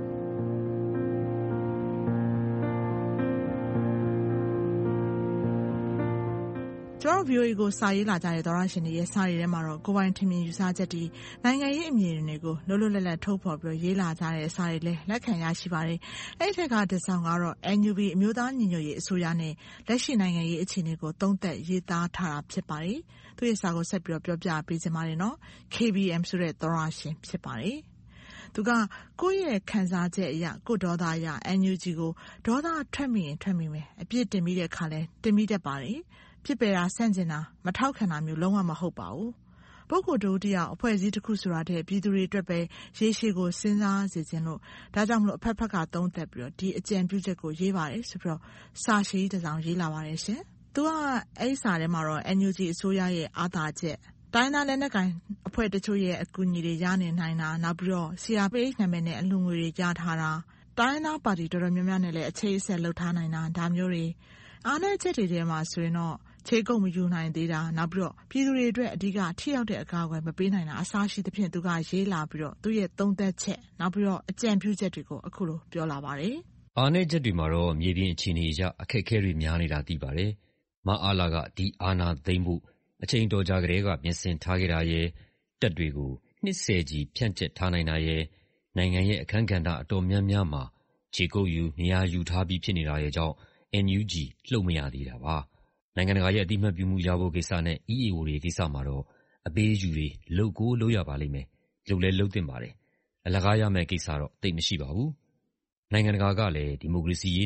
ကျွန်တော် VOA ကိုစာရေးလာကြတဲ့သောရရှင်တွေရဲ့စာတွေထဲမှာတော့ကိုယ်ပိုင်ထင်မြင်ယူဆချက်တွေနိုင်ငံရေးအမြင်တွေကိုလွတ်လွတ်လပ်လပ်ထုတ်ဖော်ပြီးရေးလာကြတဲ့စာတွေလည်းလက်ခံရရှိပါတယ်။အဲ့ဒီထက်ကတစ်ဆောင်ကတော့ NUB အမျိုးသားညီညွတ်ရေးအစိုးရနဲ့လက်ရှိနိုင်ငံရေးအခြေအနေကိုသုံးသပ်ရေးသားထားတာဖြစ်ပါတယ်။သူ့ရဲ့စာကိုဆက်ပြီးတော့ပြောပြပေးချင်ပါတယ်နော်။ KBM ဆိုတဲ့သောရရှင်ဖြစ်ပါတယ်။သူကကိုယ့်ရဲ့ခံစားချက်အရကိုယ့်ဒေါသအရ NUG ကိုဒေါသထွက်မိရင်ထွက်မိမယ်အပြစ်တင်ပြီးတဲ့အခါလဲတင်ပြီးတတ်ပါတယ်။ဖြစ်ပေတာဆန့်ကျင်တာမထောက်ခံတာမျိုးလုံးဝမဟုတ်ပါဘူး။ပုဂ္ဂိုလ်တို့တရားအဖွဲ့အစည်းတစ်ခုဆိုတာတဲ့ပြည်သူတွေအတွက်ပဲရေးရှိကိုစဉ်းစားစေခြင်းလို့ဒါကြောင့်မလို့အဖက်ဖက်ကသုံးသပ်ပြီးတော့ဒီအကြံပြုချက်ကိုရေးပါတယ်ဆိုပြီးတော့စာရှိတစ်စောင်ရေးလာပါတယ်ရှင်။သူကအဲ့ဒီစာထဲမှာတော့ NUG အစိုးရရဲ့အာသာချက်တိုင်းသားလက်နက်ကိုင်အဖွဲ့တချို့ရဲ့အကူအညီတွေရနေနိုင်တာနောက်ပြီးတော့ CRPH နာမည်နဲ့အလှငွေတွေရထားတာတိုင်းသားပါတီတော်တော်များများနဲ့လည်းအခြေအဆက်လှုပ်ထားနိုင်တာဒါမျိုးတွေအားနည်းချက်တွေထဲမှာဆိုရင်တော့ခြေကုပ်မယူနိုင်သေးတာနောက်ပြီးတော့ပြည်သူတွေအတွက်အဓိကထိရောက်တဲ့အကာအကွယ်မပေးနိုင်တာအစားရှိသဖြင့်သူကရေးလာပြီးတော့သူ့ရဲ့သုံးသက်ချက်နောက်ပြီးတော့အကြံပြုချက်တွေကိုအခုလိုပြောလာပါတယ်။အားနည်းချက်တွေမှာတော့မြေပြင်အခြေအနေအရအခက်အခဲတွေများနေတာသိပါတယ်။မအားလာကဒီအာဏာသိမ်းဖို့အချိန်တော်ကြာကလေးကပြင်ဆင်ထားခဲ့တာရဲ့တပ်တွေကိုနှစ်ဆယ်ကြီးဖြန့်ကျက်ထားနိုင်တာရဲ့နိုင်ငံရဲ့အခန်းကဏ္ဍအတော်များများမှာခြေကုပ်ယူနေရာယူထားပြီးဖြစ်နေတာရဲ့ကြောင့် NUG လှုပ်မရသေးတာပါ။နိုင်ငံတကာရဲ့အတိအမှတ်ပြုမှုရဖို့ကိစ္စနဲ့ EAO တွေကိစ္စမှာတော့အပေးအယူတွေလုပ်ကိုလုပ်ရပါလိမ့်မယ်။လုပ်လဲလုပ်သင့်ပါတယ်။အလကားရမယ့်ကိစ္စတော့သိပ်မရှိပါဘူး။နိုင်ငံတကာကလည်းဒီမိုကရေစီရေးနဲ့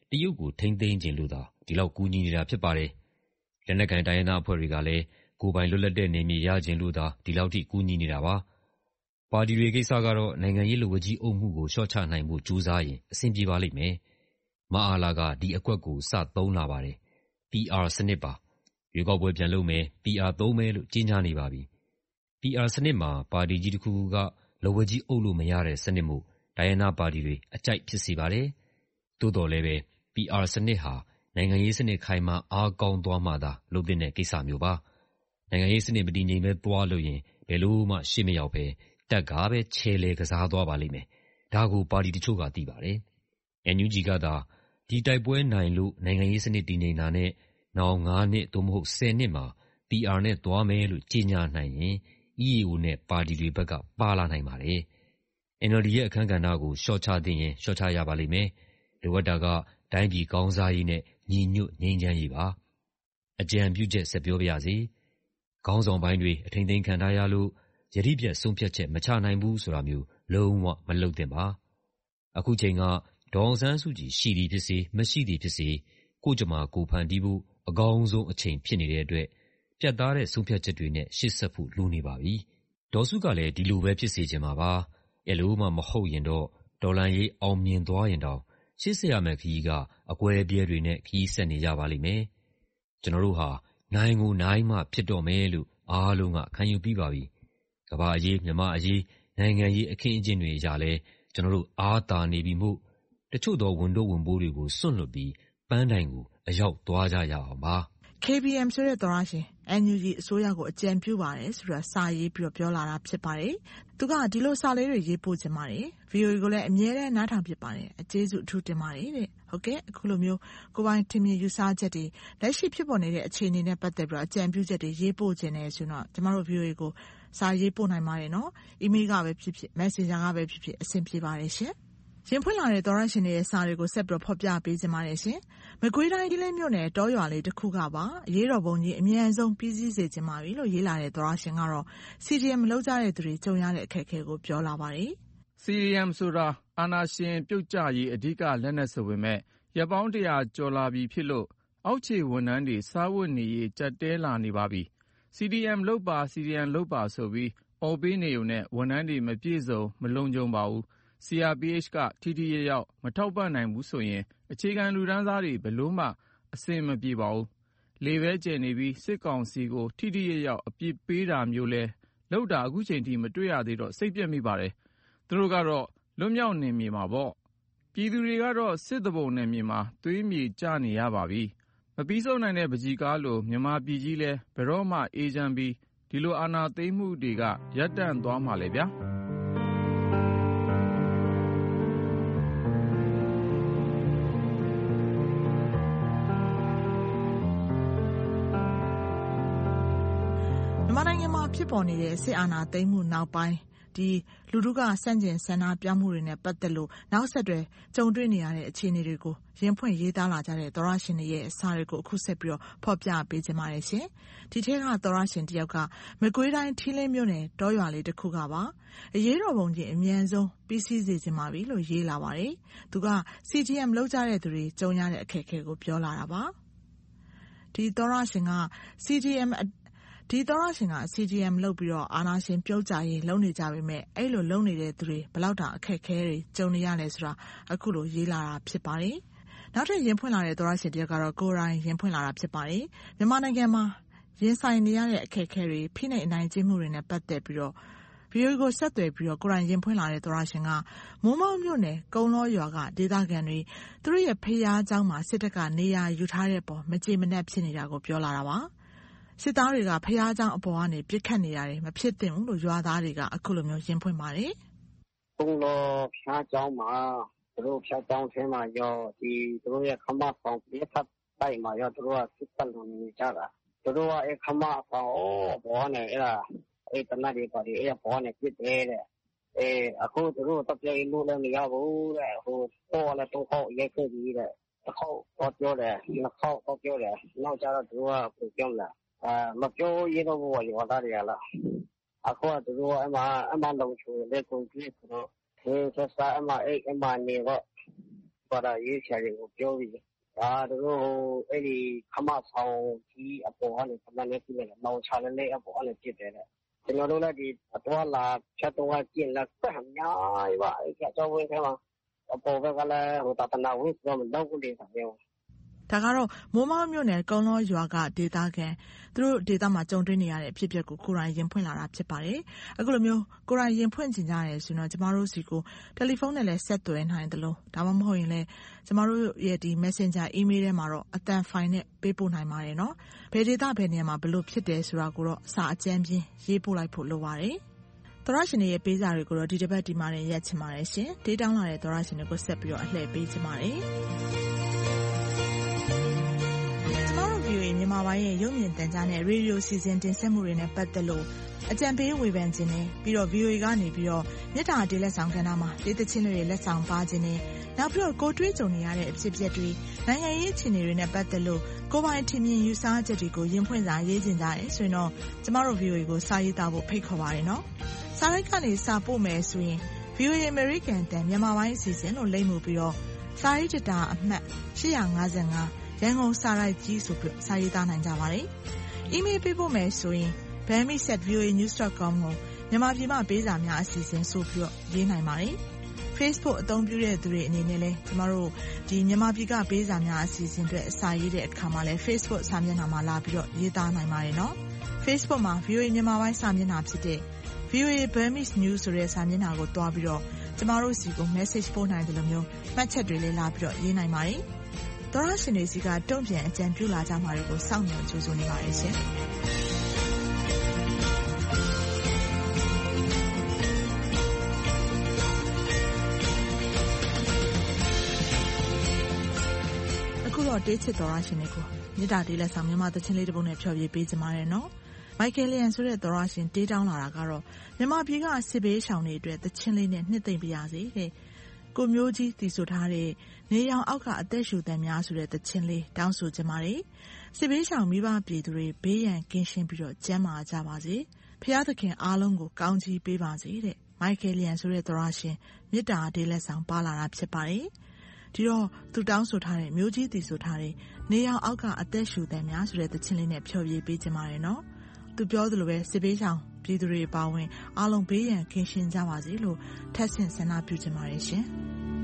တရုတ်ကိုထိန်းသိမ်းချင်လို့သာဒီလောက်ကူညီနေတာဖြစ်ပါတယ်။လက်နက်ကိုင်တိုင်းရင်းသားအဖွဲ့တွေကလည်းကိုယ်ပိုင်လွတ်လပ်တဲ့နယ်မြေရချင်လို့သာဒီလောက်ထိကူညီနေတာပါ။ပါတီတွေကိစ္စကတော့နိုင်ငံရေးလက်ဝါးကြီးအုပ်မှုကိုလျှော့ချနိုင်ဖို့ကြိုးစားရင်အဆင်ပြေပါလိမ့်မယ်။မအားလာကဒီအကွက်ကိုစသုံးလာပါတယ်။ PR စနစ်ပါ။ရွေးကောက်ပွဲပြန်လုပ်မယ် PR သုံးမယ်လို့ကြေညာနေပါပြီ။ PR စနစ်မှာပါတီကြီးတစ်ခုခုကလက်ဝါးကြီးအုပ်လို့မရတဲ့စနစ်မို့တိုင်းရင်းသားပါတီတွေအကြိုက်ဖြစ်စေပါတယ်။သို့တော်လည်းပဲ PR စနစ်ဟာနိုင်ငံရေးစနစ်ခိုင်မာအားကောင်းသွားမှသာလုပ်သင့်တဲ့ကိစ္စမျိုးပါ။နိုင်ငံရေးစနစ်မတည်ငြိမ်ပဲသွားလို့ရင်ဘယ်လို့မှရှေ့မရောက်ပဲတပ်ကပဲခြေလှယ်ကစားသွားပါလိမ့်မယ်။ဒါကိုပါတီတချို့ကသိပါတယ်။ NUG ကသာဒီတိုက်ပွဲနိုင်လို့နိုင်ငံရေးစနစ်တည်ငြိမ်တာနဲ့နောက် 5 နှစ်သို့မဟုတ် 10 နှစ်မှာ PR နဲ့သွားမယ်လို့ကြေညာနိုင်ရင် EAO နဲ့ပါတီတွေဘက်ကပါလာနိုင်ပါတယ်။ NLD ရဲ့အခန်းကဏ္ဍကိုလျှော့ချသင့်ရင်လျှော့ချရပါလိမ့်မယ်။လိုအပ်တာကတိုင်းပြည်ကောင်းစားရေးနဲ့ညီညွတ်ငြိမ်းချမ်းရေးပါ။အကြံပြုချက်ဆက်ပြောပါရစေ။ခေါင်းဆောင်ပိုင်းတွေအထိန်းသိမ်းခံထားရလို့ယတိပြတ်ဆုံးဖြတ်ချက်မချနိုင်ဘူးဆိုတာမျိုးလုံးဝမလုပ်သင့်ပါ။အခုချိန်ကဒေါ်အောင်ဆန်းစုကြည်ရှိသည်ဖြစ်စေမရှိသည်ဖြစ်စေကိုယ့်ကြမ္မာကိုယ်ဖန်တီးဖို့အကောင်းဆုံးအချိန်ဖြစ်နေတဲ့အတွက်ပြတ်သားတဲ့ဆုံးဖြတ်ချက်တွေနဲ့ရှေ့ဆက်ဖို့လိုနေပါပြီ။ဒေါ်စုကလည်းဒီလိုပဲဖြစ်စေချင်မှာပါ။အဲ့လိုမှမဟုတ်ရင်တော့ဒေါ်လာရေးအောင်မြင်သွားရင်တောင်ရှေ့ဆက်ရမယ့်ခရီးကအကွဲအပြဲတွေနဲ့ခရီးဆက်နေကြပါလိမ့်မယ်။ကျွန်တော်တို့ဟာနိုင်ကိုနိုင်မှဖြစ်တော့မယ်လို့အားလုံးကခံယူပြီးပါပြီ။ကမ္ဘာအရေးမြန်မာအရေးနိုင်ငံရေးအခင်းအကျင်းတွေအရာလဲကျွန်တော်တို့အားသာနေပြီမို့တချို့သောဝန်တို့ဝန်ပိုးတွေကိုစွန့်လွတ်ပြီးပန်းတိုင်ကိုအရောက်သွားကြရအောင်ပါ။ KBM ဆိုတဲ့သောရရှင် NUG အစိုးရကိုအကြံပြုပါတယ်ဆိုတာစာရေးပြီးပြောလာတာဖြစ်ပါတယ်။သူကဒီလိုစာလေးတွေရေးပို့ခြင်းပါတယ်။ VOA ကိုလည်းအမြဲတမ်းနားထောင်ဖြစ်ပါတယ်။အကျေးဇူးအထူးတင်ပါတယ်တဲ့။ဟုတ်ကဲ့အခုလိုမျိုးကိုပိုင်ထင်မြင်ယူဆချက်တွေလက်ရှိဖြစ်ပေါ်နေတဲ့အခြေအနေနဲ့ပတ်သက်ပြီးအကြံပြုချက်တွေရေးပို့ခြင်းနဲ့ဆိုတော့ကျမတို့ VOA ကိုစာရေးပို့နိုင်ပါတယ်နော်။ email ကပဲဖြစ်ဖြစ် messenger ကပဲဖြစ်ဖြစ်အဆင်ပြေပါတယ်ရှင်။ရင်ဖွင့်လာတဲ့သောရရှင်တွေရဲ့စာတွေကိုဆက်ပြီးဖော်ပြပေးကြပါတယ်ရှင်။မကွေးတိုင်းကလေးမြို့နယ်တောရွာလေးတစ်ခုကပါအရေးတော်ပုံကြီးအမြန်ဆုံးပြီးစီးစေချင်ပါပြီလို့ရေးလာတဲ့သောရရှင်ကတော့ CDM မလုပ်ကြတဲ့သူတွေကြုံရတဲ့အခက်အခဲကိုပြောလာပါတယ်။ CDM ဆိုတာအာဏာရှင်ပြုတ်ကျရေးအဓိကလက်နက်ဆိုပေမဲ့ရပ်ပေါင်း100ကျော်လာပြီဖြစ်လို့အောက်ခြေဝန်ထမ်းတွေစားဝတ်နေရေးကြပ်တဲလာနေပါပြီ။ CDM လုပ်ပါ CDM လုပ်ပါဆိုပြီးအော်ပေးနေုံနဲ့ဝန်ထမ်းတွေမပြည့်စုံမလုံခြုံပါဘူး။ CRPH ကထိထိရောက်မထောက်ပံ့နိုင်ဘူးဆိုရင်အခြေခံလူတန်းစားတွေဘယ်လို့မှအဆင်မပြေပါဘူး။လေပဲကျယ်နေပြီးစစ်ကောင်စီကိုထိထိရောက်အပြစ်ပေးတာမျိုးလဲလောက်တာအခုချိန်ထိမတွေ့ရသေးတော့စိတ်ပြက်မိပါတယ်။သူတို့ကတော့လွတ်မြောက်နေမြေမှာပေါ့။ပြည်သူတွေကတော့စစ်တဘုံနယ်မြေမှာသွေးမြေကျနေရပါပြီ။မပြီးဆုံးနိုင်တဲ့ပကြီးကားလို့မြန်မာပြည်ကြီးလဲဘယ်တော့မှအေးချမ်းပြီးဒီလိုအာဏာသိမ်းမှုတွေကရပ်တန့်သွားမှာလေဗျာ။မြန်မာနိုင်ငံမှာဖြစ်ပေါ်နေတဲ့စစ်အာဏာသိမ်းမှုနောက်ပိုင်းဒီလူထုကစန့်ကျင်ဆန္ဒပြမှုတွေနဲ့ပတ်သက်လို့နောက်ဆက်တွဲကြုံတွေ့နေရတဲ့အခြေအနေတွေကိုရင်ဖွင့်ရေးသားလာကြတဲ့သောရရှင်တွေရဲ့အစာတွေကိုအခုဆက်ပြီးဖော်ပြပေးကြပါရစေ။ဒီထက်ကသောရရှင်တယောက်ကမကွေးတိုင်းထီးလင်းမြို့နယ်တောရွာလေးတစ်ခုကပါအရေးတော်ပုံကြီးအမြန်ဆုံးပြီးစီးစေချင်ပါပြီလို့ရေးလာပါတယ်။သူက CDM လုပ်ကြတဲ့သူတွေကြုံရတဲ့အခက်အခဲကိုပြောလာတာပါ။ဒီသောရရှင်က CDM လုပ်ပြီးအာဏာရှင်ပြုတ်ကျရေးလုပ်နေကြပေမဲ့အဲ့လိုလုပ်နေတဲ့သူတွေဘယ်လောက်တောင်အခက်အခဲတွေကြုံနေရလဲဆိုတာအခုလိုရေးလာတာဖြစ်ပါတယ်။နောက်ထပ်ရင်ဖွင့်လာတဲ့သောရရှင်တယောက်ကတော့ကိုယ်တိုင်ရင်ဖွင့်လာတာဖြစ်ပါတယ်။မြန်မာနိုင်ငံမှာရင်ဆိုင်နေရတဲ့အခက်အခဲတွေဖိနှိပ်အနိုင်ကျင့်မှုတွေနဲ့ပတ်သက်ပြီးVOA ကိုဆက်သွယ်ပြီးကိုယ်တိုင်ရင်ဖွင့်လာတဲ့သောရရှင်ကမိုးမောက်မြို့နယ်ကုန်းလောရွာကဒေသခံတွေသူတို့ရဲ့ဖျားเจ้าမှာစစ်တပ်ကနေရာယူထားတဲ့ပေါ်မကြေမနက်ဖြစ်နေတာကိုပြောလာတာပါ။စစ်သားတွေကဖျားเจ้าအပေါ်ကနေပြစ်ခတ်နေရတယ်မဖြစ်သင့်ဘူးလို့ရွာသားတွေကအခုလိုမျိုးရင်ဖွင့်ပါတယ်။ကုန်းလောဖျားเจ้าမှာသူတို့ဖျားเจ้าထဲမှာရောဒီသူတို့ရဲ့ခမဆောင်ပြတ်တိုက်မှာရောသူတို့ကစစ်တပ်လုံးနေကြတာသူတို့ကခမဆောင်ဘောနဲ့အဲ့ဒါတနတ်တွေပါဒီအဲ့ဘောနဲ့ပြစ်တယ်တဲ့အခုသူတို့တော့ပြေလို့လည်းမရဘူးတဲ့ဟိုတော့လည်းတော့ခေါက်ရိုက်ခဲ့ပြီးတဲ့တစ်ခေါက်တော့ပြောတယ်နှစ်ခေါက်တော့ပြောတယ်နောက်ကျတော့သူကပြန်ပြောလာမပြောရတော့ဘူးရောသားတွေကလားအခုကသူတို့အမှလုံချူလက်ကုန်ကြည့်ဆိုတော့ဒီဆက်စားအမှနေတော့ဘာသာရေးဆရာတွေကိုပြောပြီးဒါတို့အဲ့ဒီခမဆောင်ကြီးအပေါ်ကနေခမနဲ့ပြည့်တယ်လောင်ချလည်းအပေါ်ကနေပြစ်တယ်ကျွန်တော်တို့လည်းဒီအတော်လာဖြတ်တော့ကျင်လက်ဆက်အများကြီးပါအဲ့ကြောင့်ဝင်ထဲမှာအပေါ်ဘက်ကလည်းဟိုတနာဝင်းဆိုတော့တော့ကိုလေးဆောင်ရောဒါကတော့မိုးမောက်မြို့နယ်ကုန်းလောရွာကဒေသခံသူတို့ဒေသမှာကြုံတွေ့နေရတဲ့အဖြစ်အပျက်ကိုကိုယ်တိုင်ရင်ဖွင့်လာတာဖြစ်ပါတယ်။အခုလိုမျိုးကိုယ်တိုင်ရင်ဖွင့်ကျင်ကြရဲဆိုတော့ကျမတို့စီကိုတယ်လီဖုန်းနဲ့လည်းဆက်သွယ်နိုင်တယ်လို့ဒါမှမဟုတ်ရင်လည်းကျမတို့ရဲ့ဒီ Messenger email ထဲမှာတော့အတန်ဖိုင်နဲ့ပေးပို့နိုင်ပါတယ်နော်။ဘယ်ဒေသဘယ်နေရာမှာဘယ်လိုဖြစ်တယ်ဆိုတာကိုတော့စာအကျဉ်းပြင်းရေးပို့လိုက်ဖို့လိုပါတယ်။သောရရှင်တွေရဲ့ပေးစာတွေကိုတော့ဒီတစ်ပတ်ဒီမှာနဲ့ရက်ချင်ပါတယ်ရှင်။ဒေးတောင်းလာတဲ့သောရရှင်တွေကိုဆက်ပြီးတော့အလှည့်ပေးချင်ပါတယ်။မြန်မာပိုင်းရဲ့ရုပ်မြင်သံကြားနဲ့ရေဒီယိုစီစဉ်တင်ဆက်မှုတွေနဲ့ပတ်သက်လို့အကြံပေးဝေဖန်ခြင်းနဲ့ပြီးတော့ VOA ကနေပြီးတော့မြစ်တာတေးလက်ဆောင်ကဏ္ဍမှာဒေသချင်းတွေလက်ဆောင်ပါခြင်းနဲ့နောက်ပြီးတော့ကိုတွေးကြုံနေရတဲ့အဖြစ်အပျက်တွေနိုင်ငံရေးအခြေအနေတွေနဲ့ပတ်သက်လို့ကိုယ်ပိုင်ထင်မြင်ယူဆချက်တွေကိုရင်ဖွင့်စာရေးခြင်းကြတယ်ဆိုရင်တော့ကျမတို့ VOA ကိုစာရေးသားဖို့ဖိတ်ခေါ်ပါတယ်နော်။စာရိုက်ကနေစာပို့မယ်ဆိုရင် VOA American တန်မြန်မာပိုင်းအစီအစဉ်လို့လိမ့်မှုပြီးတော့စာရေးတတာအမှတ်855ရန်ကုန်စာရိုက်ကြီးဆိုပြီးစာရေးသားနိုင်ကြပါတယ်။ email ပေးဖို့မယ်ဆိုရင် bami@voanews.com ကိုမြန်မာပြည်မှာပေးစာများအစီအစဉ်ဆိုပြီးတော့ရေးနိုင်ပါတယ်။ Facebook အသုံးပြုတဲ့သူတွေအနေနဲ့လည်းကျမတို့ဒီမြန်မာပြည်ကပေးစာများအစီအစဉ်တွေအစာရေးတဲ့အခါမှာလည်း Facebook စာမျက်နှာမှာလာပြီးတော့ရေးသားနိုင်ပါတယ်နော်။ Facebook မှာ VOA မြန်မာပိုင်းစာမျက်နှာဖြစ်တဲ့ VOA Burmese News ဆိုတဲ့စာမျက်နှာကိုတွားပြီးတော့ကျမတို့စီကို message ပို့နိုင်တယ်လို့မျိုးမှတ်ချက်တွေလည်းလာပြီးတော့ရေးနိုင်ပါတယ်။သောရရှင်တွေစီကတုံ့ပြန်အကြံပြုလာကြမှာတွေကိုစောင့်မျှော်ကြိုးစိုးနေပါရဲ့ရှင်အခုတော့တေးချစ်သောရရှင်တွေကိုမြစ်တာတေးလက်ဆောင်မြန်မာသချင်းလေးတစ်ပုဒ်နဲ့ဖျော်ဖြေပေးကြပါရနော်မိုက်ကယ်လျန်ဆိုတဲ့သောရရှင်တေးတောင်းလာတာကတော့မြန်မာပြည်ကစစ်ဘေးရှောင်တွေအတွက်သချင်းလေးနဲ့နှစ်သိမ့်ပြရစေတဲ့ကိုမျိုးကြီးတည်ဆိုထားတဲ့နေရောင်အောက်ကအသက်ရှူတန်များဆိုတဲ့သချင်းလေးတောင်းဆိုကြပါတယ်။စစ်ဘေးရှောင်မိဘပြည်သူတွေဘေးရန်ကင်းရှင်းပြီးတော့ကျန်းမာကြပါစေ။ဖျားသခင်အားလုံးကိုကောင်းချီးပေးပါစေတဲ့။မိုက်ကယ်လျန်ဆိုတဲ့သောရရှင်မေတ္တာဒေးလက်ဆောင်ပါလာတာဖြစ်ပါတယ်။ဒီတော့သူတောင်းဆိုထားတဲ့မျိုးကြီးတည်ဆိုထားတဲ့နေရောင်အောက်ကအသက်ရှူတန်များဆိုတဲ့သချင်းလေးနဲ့ဖျော်ဖြေပေးကြပါရနော်။သူပြောသလိုပဲစစ်ဘေးရှောင်ပြည်သူတွေပါဝင်အားလုံးဘေးရန်ကင်းရှင်းကြပါစေလို့ထပ်ဆင့်ဆန္ဒပြုကြပါရရှင်။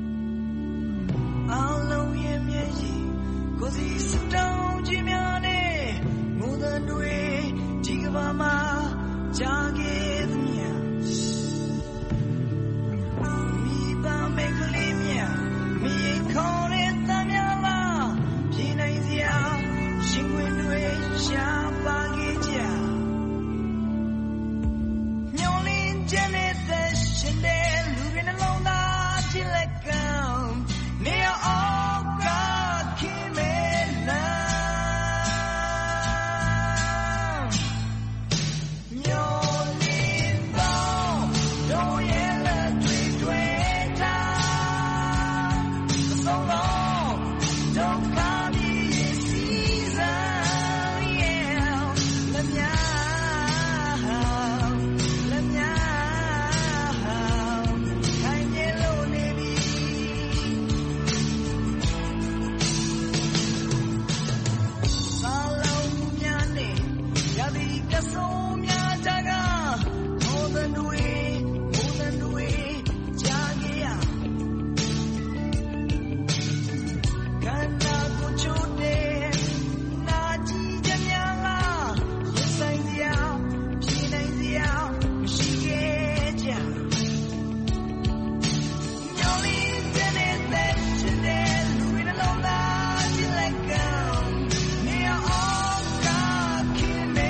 အားလုံးရဲ့မျက်ရည်ကိုစီစတောင်းခြင်းများနဲ့ငိုသံတွေဒီကဘာမှာကြားခဲ့သမျှမိဘမိကလေးများမိခေါ်တဲ့တမ်းများလားပြည်နိုင်စရာရှင်ခွင်တွေရှာပါခဲ့ကြညောင်းလင်းခြင်းနဲ့သက်ရှင်တဲ့လူတွေနှလုံးသားချစ်လက်ကံနေအောင်ကခင်မဲလာညောင်းလင်းတော့တို့ရဲ့လက်တွေတာဆုံးတော့ဒုက္ခပြီးစီစားရဲ့လက်များခိုင်နေလို့နေပြီကဆုံးများကြကမောသန်တွေကြားခဲ့ရကန္နာကိုချိုးတဲ့နာကြည့်ကြများလားရင်ဆိုင်စရာပြည်နိုင်စရာမရှိခဲ့ကြညောင်းလေးတဲ့တဲ့ချစ်တဲ့လူတွေနှလုံးသားချစ်လက်ကံနေအောင်ကခင်မဲ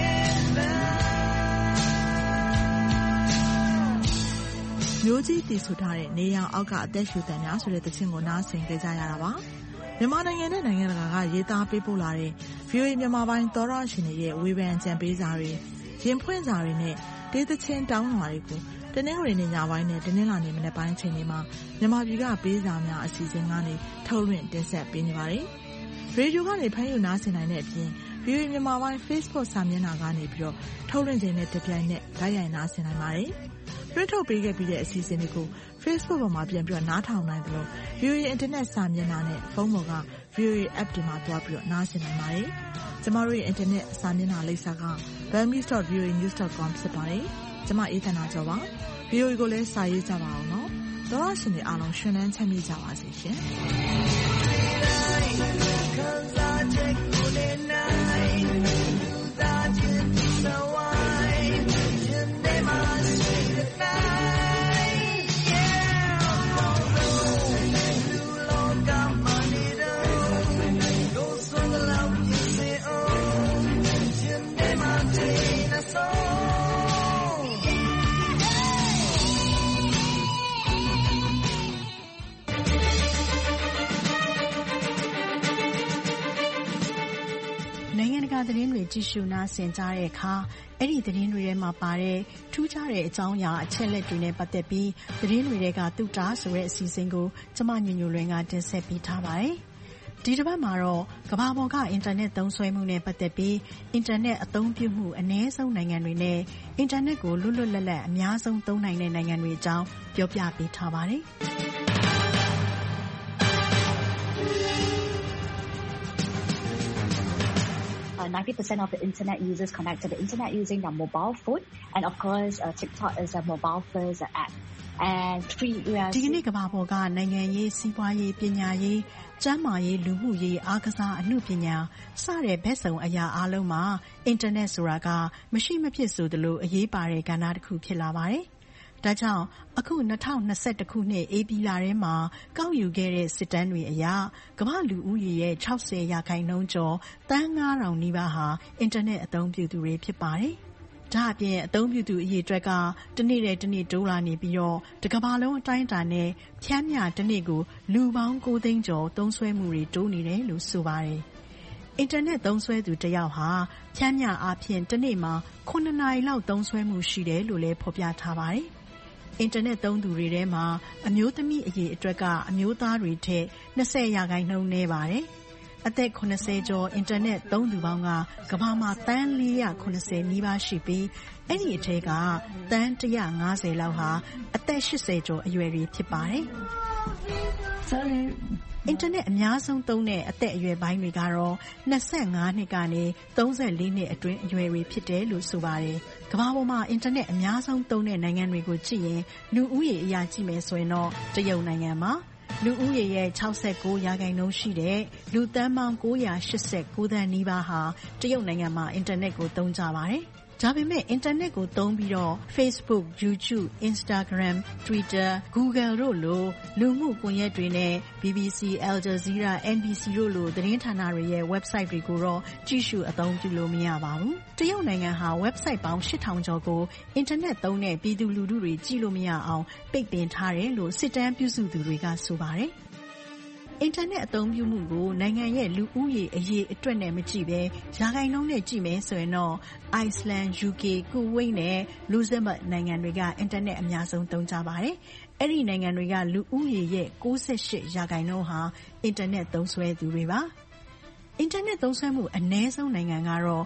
မျိုးကြီးတည်ဆိုထားတဲ့နေရောင်အောက်ကအသက်ရှူတန်များဆိုတဲ့သချင်းကိုနားဆင်ကြကြရတာပါမြန်မာနိုင်ငံနဲ့နိုင်ငံတကာကရေးသားပေးပို့လာတဲ့ VOA မြန်မာပိုင်းသောရရှင်တွေရဲ့ဝေဖန်ကြံပေးစာတွေရင်ဖွင့်စာတွေနဲ့ဒေသချင်းတောင်းလာတွေကိုတနင်္ဂနွေနေ့ညပိုင်းနဲ့တနင်္လာနေ့မနက်ပိုင်းချိန်တွေမှာမြန်မာပြည်ကပေးစာများအစီအစဉ်ကနေထုတ်လွှင့်တင်ဆက်ပေးနေပါတယ်ရေဒီယိုကနေဖမ်းယူနားဆင်နိုင်တဲ့အပြင် VOA မြန်မာပိုင်း Facebook စာမျက်နှာကနေပြီးတော့ထုတ်လွှင့်ခြင်းနဲ့တပြိုင်နက်ဓာတ်ရိုက်နားဆင်နိုင်ပါတယ်လွှင့်ထုတ်ပေးခဲ့ပြီးတဲ့အစီအစဉ်တွေကို Facebook ပေါ်မှာပြန်ပြီးနားထောင်နိုင်သလို VOA အင်တာနက်စာမျက်နှာနဲ့ဖုန်းပေါ်က VOA App တွေမှာသွားပြီးနားဆင်နိုင်ပါတယ်။ကျမတို့ရဲ့အင်တာနက်စာမျက်နှာလိပ်စာက burmese.voanews.com ဖြစ်ပါတယ်။ကျမအေးသန္တာကျော်ပါ။ VOA ကိုလည်းစာရေးကြပါအောင်နော်။သောရရှင်တွေအားလုံးရှင်လန်းချမ်းမြေ့ကြပါစေရှင်။နိုင်ငံတကာသတင်းတွေကြည့်ရှုနားဆင်ကြတဲ့အခါအဲ့ဒီသတင်းတွေထဲမှာပါတဲ့ထူးခြားတဲ့အကြောင်းအရာအချက်လက်တွေနဲ့ပတ်သက်ပြီးသတင်းတွေကသူတာဆိုတဲ့အစီအစဉ်ကိုကျမညညလွင်ကတင်ဆက်ပေးထားပါတယ်။ဒီတစ်ပတ်မှာတော့ကမ္ဘာပေါ်ကအင်တာနက်သုံးစွဲမှုနဲ့ပတ်သက်ပြီးအင်တာနက်အသုံးပြုမှုအနည်းဆုံးနိုင်ငံတွေနဲ့အင်တာနက်ကိုလွတ်လွတ်လပ်လပ်အများဆုံးသုံးနိုင်တဲ့နိုင်ငံတွေအကြောင်းပြောပြပေးထားပါတယ်။ 90% of the internet users connect to the internet using their mobile phone, and of course, TikTok is a mobile-first app. And ဒီကနေ့ကမ္ဘာပေါ်ကနိုင်ငံရေးစီးပွားရေးပညာရေးကျန်းမာရေးလူမှုရေးအားကစားအမှုပညာစတဲ့ဘက်စုံအရာအလုံးမှာအင်တာနက်ဆိုတာကမရှိမဖြစ်ဆိုသလိုအရေးပါတဲ့ကဏ္ဍတစ်ခုဖြစ်လာပါတယ်။ဒါကြောင့်အခု2021ခုနှစ်ဧပြီလထဲမှာကောက်ယူခဲ့တဲ့စစ်တမ်းတွေအရကမ္ဘာလူဦးရေရဲ့60%ကျော်သန်း9000နီးပါးဟာအင်တာနက်အသုံးပြုသူတွေဖြစ်ပါတယ်။ဒါအပြင်အသုံးပြုသူအရေအတွက်ကတနေ့တည်းတနေ့တိုးလာနေပြီးတော့တကမ္ဘာလုံးအတိုင်းအတာနဲ့ဖြန်းမျှတနေ့ကိုလူပေါင်း9သိန်းကျော်သုံးစွဲမှုတွေတိုးနေတယ်လို့ဆိုပါတယ်။အင်တာနက်သုံးစွဲသူတစ်ယောက်ဟာဖြန်းမျှအားဖြင့်တနေ့မှာ9နာရီလောက်သုံးစွဲမှုရှိတယ်လို့လည်းဖော်ပြထားပါတယ်။အင်တာနက်သုံးသူတွေထဲမှာအမျိုးသမီးအရေအတွက်ကအမျိုးသားတွေထက်20%နည်းပါတယ်။အသက်80ကျော်အင်တာနက်သုံးသူပေါင်းကကမ္ဘာမှာသန်း490နီးပါးရှိပြီးအဲ့ဒီအထက်ကသန်း150လောက်ဟာအသက်80ကျော်အရွယ်တွေဖြစ်ပါတယ်။အင်တာနက်အများဆုံးသုံးတဲ့အသက်အရွယ်ပိုင်းတွေကတော့25နှစ်ကနေ34နှစ်အတွင်းအရွယ်တွေဖြစ်တယ်လို့ဆိုပါတယ်။ကမ္ဘာပေါ်မှာအင်တာနက်အများဆုံးသုံးတဲ့နိုင်ငံတွေကိုကြည့်ရင်လူဦးရေအရာကြည့်မယ်ဆိုရင်တော့တရုတ်နိုင်ငံမှာလူဦးရေရဲ့69%ရှိတဲ့လူသန်းပေါင်း989သန်းနီးပါးဟာတရုတ်နိုင်ငံမှာအင်တာနက်ကိုသုံးကြပါတယ်။ဒါပေမဲ့အင်တာနက်ကိုသုံးပြီးတော့ Facebook, YouTube, Instagram, Twitter, Google တို့လိုလူမှုကွန်ရက်တွေနဲ့ BBC, Al Jazeera, NBC တို့လိုသတင်းဌာနတွေရဲ့ website တွေကိုတော့ကြည့်ရှုအသုံးပြုလို့မရပါဘူး။တရုတ်နိုင်ငံဟာ website ပေါင်း8000ကျော်ကိုအင်တာနက်သုံးတဲ့ပြည်သူလူထုတွေကြည့်လို့မရအောင်ပိတ်ပင်ထားတယ်လို့စစ်တမ်းပြုစုသူတွေကဆိုပါတယ်။အင်တာနက်အသုံးပြုမှုကိုနိုင်ငံရဲ့လူဦးရေအရေအတွက်နဲ့မကြည့်ဘဲရာခိုင်နှုန်းနဲ့ကြည့်မယ်ဆိုရင်တော့ Iceland, UK, Kuwait နဲ့ Luxembourg နိုင်ငံတွေကအင်တာနက်အများဆုံးသုံးကြပါတယ်။အဲ့ဒီနိုင်ငံတွေကလူဦးရေရဲ့98%ဟာအင်တာနက်သုံးစွဲသူတွေပါ။အင်တာနက်သုံးစွဲမှုအနည်းဆုံးနိုင်ငံကတော့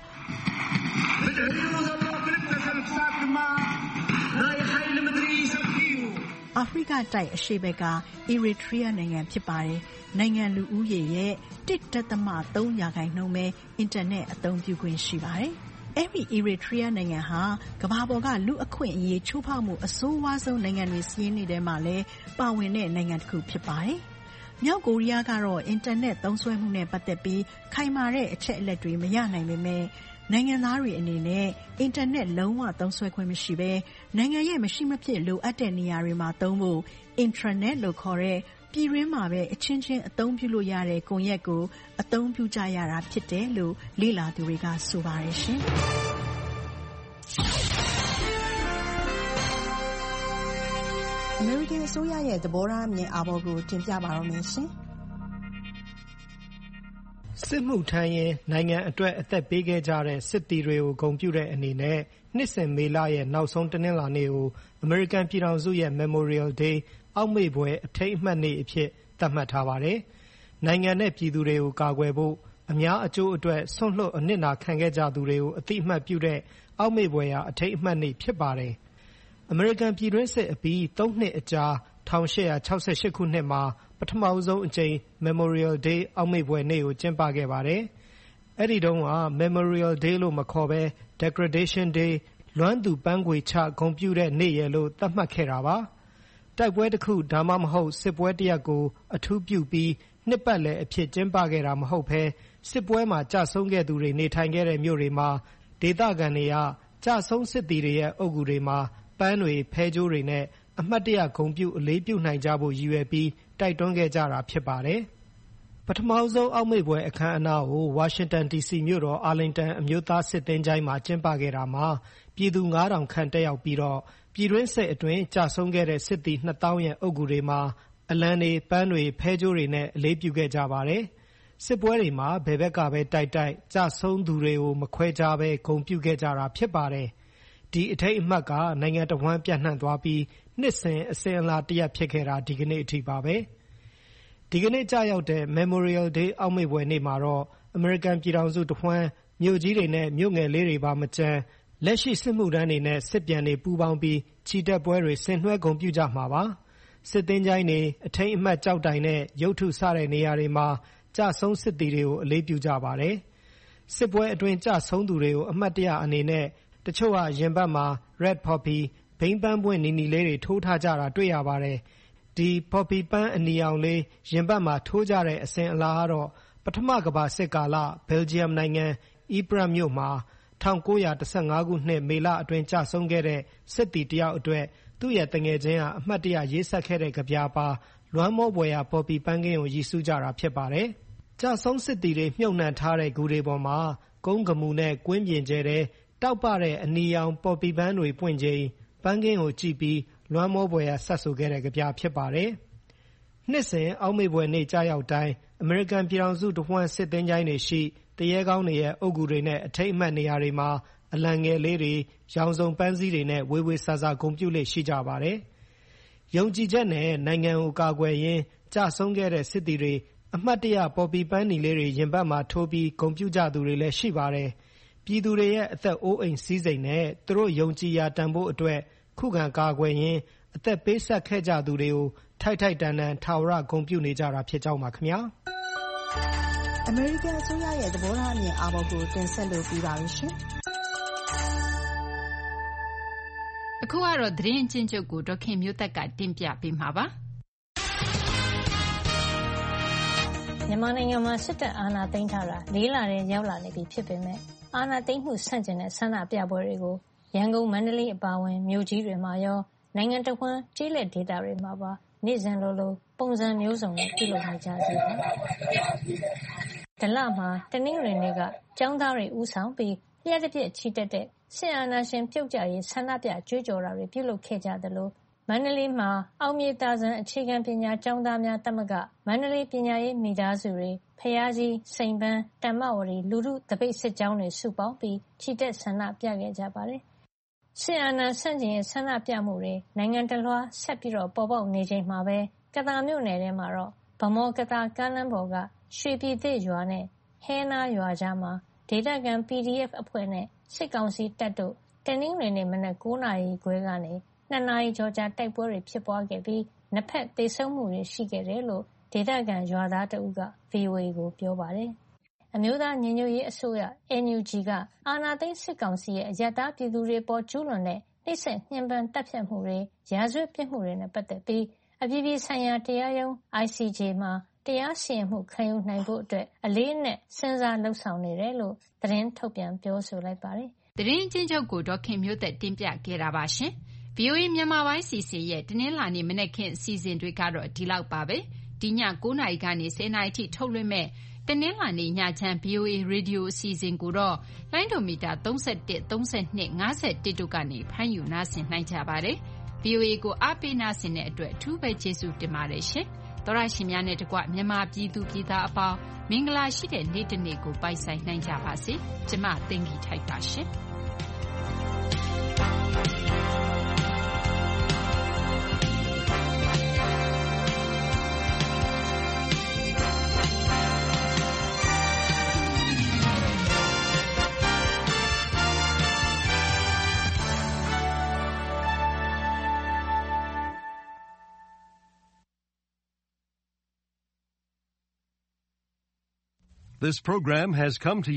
အာဖရိကတိုက်အရှေ့ဘက်က Eritrea နိုင်ငံဖြစ်ပါတယ်။နိုင်ငံလူဦးရေရဲ့ 1.3% ပဲအင်တာနက်အသုံးပြုခွင့်ရှိပါတယ်။အဲဒီ Eritrea နိုင်ငံဟာကမ္ဘာပေါ်ကလူအခွင့်အရေးချိုးဖောက်မှုအဆိုးဝါးဆုံးနိုင်ငံတွေစာရင်းတွေထဲမှာလည်းပါဝင်တဲ့နိုင်ငံတစ်ခုဖြစ်ပါတယ်။မြောက်ကိုရီးယားကတော့အင်တာနက်သုံးစွဲမှုနဲ့ပတ်သက်ပြီးခိုင်မာတဲ့အချက်အလက်တွေမရနိုင်ပေမဲ့နိုင်ငံသားတွေအနေနဲ့အင်တာနက်လုံးဝသုံးစွဲခွင့်မရှိဘဲနိုင်ငံရဲ့မရှိမဖြစ်လိုအပ်တဲ့နေရာတွေမှာသုံးဖို့ intranet လို့ခေါ်တဲ့ပြည်တွင်းမှာပဲအချင်းချင်းအသုံးပြုလို့ရတဲ့ကွန်ရက်ကိုအသုံးပြုကြရတာဖြစ်တယ်လို့လေ့လာသူတွေကဆိုပါတယ်ရှင်။အမေရိကန်အစိုးရရဲ့သဘောထားအမြင်အာဘော်ကိုတင်ပြပါတော့မယ်ရှင်။စစ်မှုထမ်းရင်နိုင်ငံအတွက်အသက်ပေးခဲ့ကြတဲ့စစ်သည်တွေကိုဂုဏ်ပြုတဲ့အနေနဲ့နှစ်စဉ်မေလရဲ့နောက်ဆုံးတနင်္လာနေ့ကိုအမေရိကန်ပြည်ထောင်စုရဲ့ Memorial Day အောက်မေ့ဖွယ်အထိမ်းအမှတ်နေ့အဖြစ်သတ်မှတ်ထားပါတယ်။နိုင်ငံနဲ့ပြည်သူတွေကိုကာကွယ်ဖို့အများအကျိုးအတွက်ဆွန့်လွတ်အနစ်နာခံခဲ့ကြသူတွေကိုအသိအမှတ်ပြုတဲ့အောက်မေ့ဖွယ်ရာအထိမ်းအမှတ်နေ့ဖြစ်ပါတယ်။အမေရိကန်ပြည်တွင်းစစ်အပြီး3 နှစ်အကြာ1868 ခုနှစ်မှာပထမဆုံးအကြိမ် Memorial Day အောက်မေ့ဖွယ်နေ့ကိုကျင်းပခဲ့ပါတယ်။အဲ့ဒီတုန်းက Memorial Day လို့မခေါ်ဘဲ Degradation Day လွမ်းသူပန်းခွေချဂုဏ်ပြုတဲ့နေ့ရယ်လို့သတ်မှတ်ခဲ့တာပါ။တိုက်ပွဲတစ်ခုဒါမှမဟုတ်စစ်ပွဲတစ်ရပ်ကိုအထူးပြုပြီးနှစ်ပတ်လည်အဖြစ်ကျင်းပခဲ့တာမဟုတ်ဘဲစစ်ပွဲမှာကြာဆုံးခဲ့သူတွေနေထိုင်ခဲ့တဲ့မြို့တွေမှာဒေသခံတွေကကြာဆုံးစစ်သည်တွေရဲ့အုတ်ဂူတွေမှာပန်းတွေဖဲကြိုးတွေနဲ့အမှတ်တရဂုဏ်ပြုအလေးပြုနိုင်ကြဖို့ရည်ရွယ်ပြီးတိုက်တွန်းခဲ့ကြတာဖြစ်ပါတယ်။ပထမဆုံးအောက်မေ့ပွဲအခမ်းအနားကိုဝါရှင်တန် DC မြို့တော်အာလင်တန်အမျိုးသားစစ်သင်္ချိုင်းမှာကျင်းပခဲ့တာမှာပြည်သူ 9,000 ခန့်တက်ရောက်ပြီးတော့ပြည်တွင်းစစ်အတွင်းကြာဆုံးခဲ့တဲ့စစ်သည် 2,000 ရဲ့အုတ်ဂူတွေမှာအလံတွေပန်းတွေဖဲကြိုးတွေနဲ့အလေးပြုခဲ့ကြပါတယ်။စစ်ပွဲတွေမှာဘယ်ဘက်ကပဲတိုက်ကြာဆုံးသူတွေကိုမခွဲခြားဘဲဂုဏ်ပြုခဲ့ကြတာဖြစ်ပါတယ်။ဒီအထိတ်အမှတ်ကနိုင်ငံတစ်ဝန်းပြန့်နှံ့သွားပြီးနှစ်စဉ်အစဉ်အလာတစ်ရပ်ဖြစ်ခဲ့တာဒီကနေ့အထိပါပဲ။ဒီကနေ့ကြာရောက်တဲ့ Memorial Day အောက်မေ့ဖွယ်နေ့မှာတော့အမေရိကန်ပြည်ထောင်စုတစ်ဝန်းမြို့ကြီးတွေနဲ့မြို့ငယ်လေးတွေပါမကျန်လက်ရှိစစ်မှုထမ်းတွေနဲ့စစ်ပြန်တွေပူးပေါင်းပြီးချီတက်ပွဲတွေဆင်နွှဲဂုဏ်ပြုကြမှာပါ။စစ်သင်္ချိုင်းတွေအထိမ်းအမှတ်ကြောက်တိုင်နဲ့ရုပ်ထုစတဲ့နေရာတွေမှာကြာဆုံးစစ်သည်တွေကိုအလေးပြုကြပါတယ်။စစ်ပွဲအတွင်းကြာဆုံးသူတွေကိုအမှတ်တရအနေနဲ့တချို့ကရင်ဘတ်မှာ Red Poppy ဘိန်းပန်းပွင့်နီလေးတွေထိုးထားကြတာတွေ့ရပါတယ်။ဒီ Poppy ပန်းအနီရောင်လေးရင်ဘတ်မှာထိုးကြတဲ့အစဉ်အလာကတော့ပထမကမ္ဘာစစ်ကာလဘယ်လ်ဂျီယမ်နိုင်ငံအီပရတ်မြို့မှာ1915 ခုနှစ်မေလအတွင်းကြာဆုံးခဲ့တဲ့စစ်သည်တယောက်အတွက်သူ့ရဲ့တငယ်ချင်းကအမှတ်တရရေးဆက်ခဲ့တဲ့ကြပြာပါလွမ်းမောပွေရာပေါ်ပီပန်းကင်းကိုရည်စူးကြတာဖြစ်ပါတယ်။ကြာဆုံးစစ်သည်တွေမြုပ်နှံထားတဲ့ဂူတွေပေါ်မှာကုန်းကမူနဲ့ကွင်းပြင်ကျဲတဲ့တောက်ပတဲ့အနီရောင်ပေါ်ပီပန်းတွေပွင့်ချိန်ပန်းကင်းကိုကြည့်ပြီးလွမ်းမောပွေရာဆက်ဆိုခဲ့တဲ့ကြပြာဖြစ်ပါတယ်။နှစ်စဉ်အောက်မေ့ဖွယ်နေ့ကြာရောက်တိုင်းအမေရိကန်ပြည်ထောင်စုတစ်ဝန်းစစ်သင်္ချိုင်းတွေရှိတရေကောင်းတွေရဲ့အုတ်ဂူတွေနဲ့အထိတ်အမှတ်နေရာတွေမှာအလံငယ်လေးတွေရောင်စုံပန်းစည်းတွေနဲ့ဝေဝေဆာဆာဂုဏ်ပြုလေ့ရှိကြပါတယ်။ယုံကြည်ချက်နဲ့နိုင်ငံကိုကာကွယ်ရင်းကြာဆုံးခဲ့တဲ့စစ်သည်တွေအမှတ်တရပေါ်ပီပန်းနီလေးတွေရင်ဘတ်မှာထိုးပြီးဂုဏ်ပြုကြသူတွေလည်းရှိပါတယ်။ပြည်သူတွေရဲ့အသက်အိုးအိမ်စည်းစိမ်နဲ့သူတို့ယုံကြည်ရာတန်ဖိုးအတွက်ခုခံကာကွယ်ရင်းအသက်ပေးဆက်ခဲ့ကြသူတွေကိုထိုက်ထိုက်တန်တန်ထာဝရဂုဏ်ပြုနေကြတာဖြစ်ကြောင်းပါခင်ဗျာ။အမေရိကန်အစိုးရရဲ့သဘောထားအမြင်အာဘော်ကိုတင်ဆက်လို့ပြီးပါပြီရှင်။အခုကတော့သတင်းအကျဉ်းချုပ်ကိုဒေါခင်မျိုးသက်ကတင်ပြပေးမှာပါ။မြန်မာနိုင်ငံမှာစစ်တပ်အာဏာသိမ်းထားတာ4 လထဲရောက်လာနေပြီဖြစ်ပေမဲ့အာဏာသိမ်းမှုဆန့်ကျင်တဲ့ဆန္ဒပြပွဲတွေကိုရန်ကုန်မန္တလေးအပါအဝင်မြို့ကြီးတွေမှာရောနိုင်ငံတစ်ဝန်းကျေးလက်ဒေသတွေမှာပါနေ့စဉ်လိုပုံစံမျိုးစုံနဲ့ပြုလုပ်နေကြစေပါ။ဒီလမှာတနင်္ဂနွေနေ့ကကျောင်းသားတွေဦးဆောင်ပြီးလျှက်တစ်ပြက်ချီတက်တဲ့စစ်အာဏာရှင်ပြုတ်ကျရေးဆန္ဒပြကြွေးကြော်တာတွေပြုလုပ်ခဲ့ကြသလိုမန္တလေးမှာအောင်မြေသာစံအခြေခံပညာကျောင်းသားများသမဂ္ဂမန္တလေးပညာရေးမိသားစုတွေဖျားကြီးစိန်ပန်းတမ္မဝတီလူထုတပိတ်စစ်ကြောင်းတွေစုပေါင်းပြီးချီတက်ဆန္ဒပြခဲ့ကြပါတယ်။စစ်အာဏာဆန့်ကျင်ရေးဆန္ဒပြမှုတွေနိုင်ငံတလွှားဆက်ပြီးပေါ်ပေါက်နေချိန်မှာပဲကသာမြို့နယ်ထဲမှာတော့ဗမော်ကသာကားလမ်းပေါ်ကရွှေပြည်သစ်ရွာနဲ့ဟဲနာရွာကြားမှာဒေသခံ PDF အဖွဲ့နဲ့စစ်ကောင်စီတပ်တို့တနင်္ဂနွေနေ့မနက်9 နာရီခွဲကနေ2 နာရီကျော်ကြာတိုက်ပွဲတွေဖြစ်ပွားခဲ့ပြီးနှစ်ဖက်သေဆုံးမှုတွေရှိခဲ့တယ်လို့ဒေသခံရွာသားတဦးက VOA ကိုပြောပါတယ်။အမျိုးသားညီညွတ်ရေးအစိုးရ NUG ကအာဏာသိမ်းစစ်ကောင်စီရဲ့အရပ်သားပြည်သူတွေပေါ်ကျူးလွန်တဲ့နှိပ်စက်ညှဉ်းပန်းတပ်ဖြတ်မှုတွေရာဇဝတ်ပြစ်မှုတွေနဲ့ပတ်သက်ပြီးအပြည်ပြည်ဆိုင်ရာတရားရုံး ICJ မှာတရားစီရင်မှုခံယူနိုင်ဖို့အတွက်အလေးအနက်စဉ်းစားလှုပ်ဆောင်နေတယ်လို့သတင်းထုတ်ပြန်ပြောဆိုလိုက်ပါတယ်။သတင်းအကျဉ်းချုပ်ကိုဒေါခင်မျိုးသက်တင်ပြခဲ့တာပါရှင်။ VOA မြန်မာပိုင်းစီစဉ်ရဲ့တနင်္လာနေ့မနက်ခင်းအစီအစဉ်တွေကတော့ဒီလောက်ပါပဲ။ဒီည9 နာရီကနေ10 နာရီထိထုတ်လွှင့်မဲ့တနင်္လာနေ့ညချမ်း VOA ရေဒီယိုအစီအစဉ်ကိုတော့လိုင်းဒိုမီတာ31 32 51တို့ကနေဖမ်းယူနားဆင်နိုင်ကြပါတယ်။ VOA ကိုအားပေးနားဆင်တဲ့အတွက်အထူးပဲကျေးဇူးတင်ပါတယ်ရှင်။သောရရှင်များနဲ့တကွမြန်မာပြည်သူပြည်သားအပေါင်းမင်္ဂလာရှိတဲ့နေ့တစ်နေ့ကိုပိုင်ဆိုင်နိုင်ကြပါစေ။ကျမသိင်္ဂီထိုက်ပါရှင်။ This program has come to you